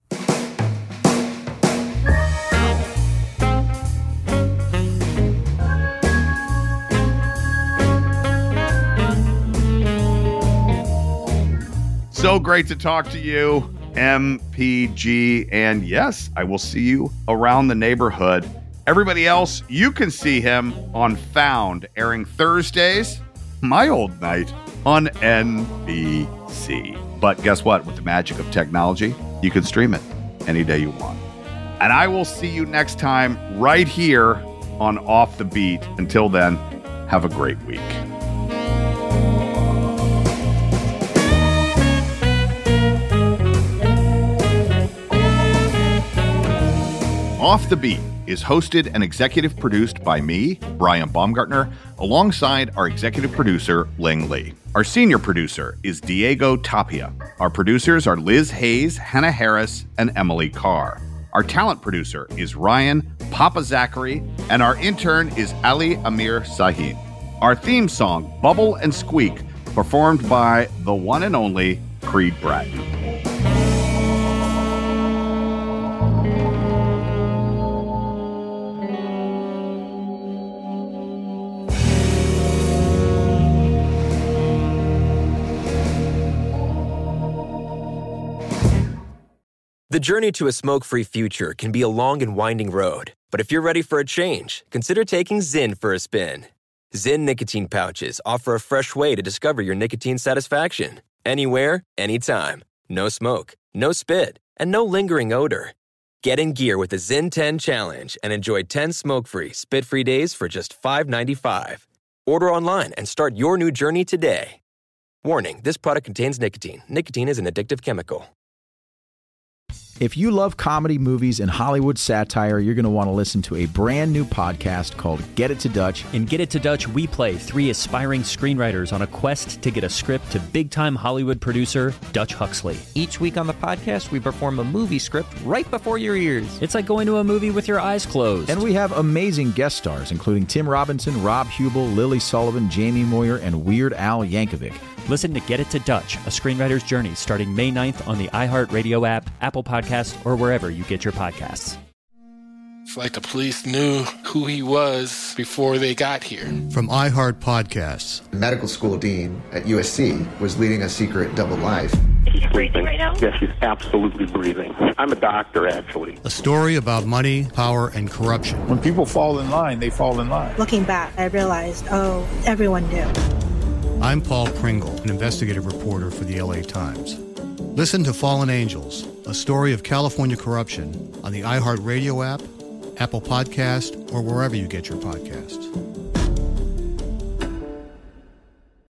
So great to talk to you, M P G. And yes, I will see you around the neighborhood. Everybody else, you can see him on Found, airing Thursdays, my old night, on N B C. But guess what? With the magic of technology, you can stream it any day you want. And I will see you next time right here on Off the Beat. Until then, have a great week. Off the Beat is hosted and executive produced by me, Brian Baumgartner, alongside our executive producer, Ling Lee. Our senior producer is Diego Tapia. Our producers are Liz Hayes, Hannah Harris, and Emily Carr. Our talent producer is Ryan Papa Zachary, and our intern is Ali Amir Sahin. Our theme song, Bubble and Squeak, performed by the one and only Creed Bratton. The journey to a smoke-free future can be a long and winding road, but if you're ready for a change, consider taking Zyn for a spin. Zyn nicotine pouches offer a fresh way to discover your nicotine satisfaction. Anywhere, anytime. No smoke, no spit, and no lingering odor. Get in gear with the Zyn ten Challenge and enjoy ten smoke-free, spit-free days for just five dollars and ninety-five cents. Order online and start your new journey today. Warning, this product contains nicotine. Nicotine is an addictive chemical. If you love comedy, movies, and Hollywood satire, you're going to want to listen to a brand new podcast called Get It to Dutch. In Get It to Dutch, we play three aspiring screenwriters on a quest to get a script to big-time Hollywood producer Dutch Huxley. Each week on the podcast, we perform a movie script right before your ears. It's like going to a movie with your eyes closed. And we have amazing guest stars, including Tim Robinson, Rob Hubel, Lily Sullivan, Jamie Moyer, and Weird Al Yankovic. Listen to Get It to Dutch, a screenwriter's journey, starting May ninth on the iHeartRadio app, Apple Podcasts, or wherever you get your podcasts. It's like the police knew who he was before they got here. From iHeart Podcasts. The medical school dean at U S C was leading a secret double life. She's breathing right now? Yes, she's absolutely breathing. I'm a doctor, actually. A story about money, power, and corruption. When people fall in line, they fall in line. Looking back, I realized, oh, everyone knew. I'm Paul Pringle, an investigative reporter for the L A Times. Listen to Fallen Angels, a story of California corruption on the iHeartRadio app, Apple Podcast, or wherever you get your podcasts.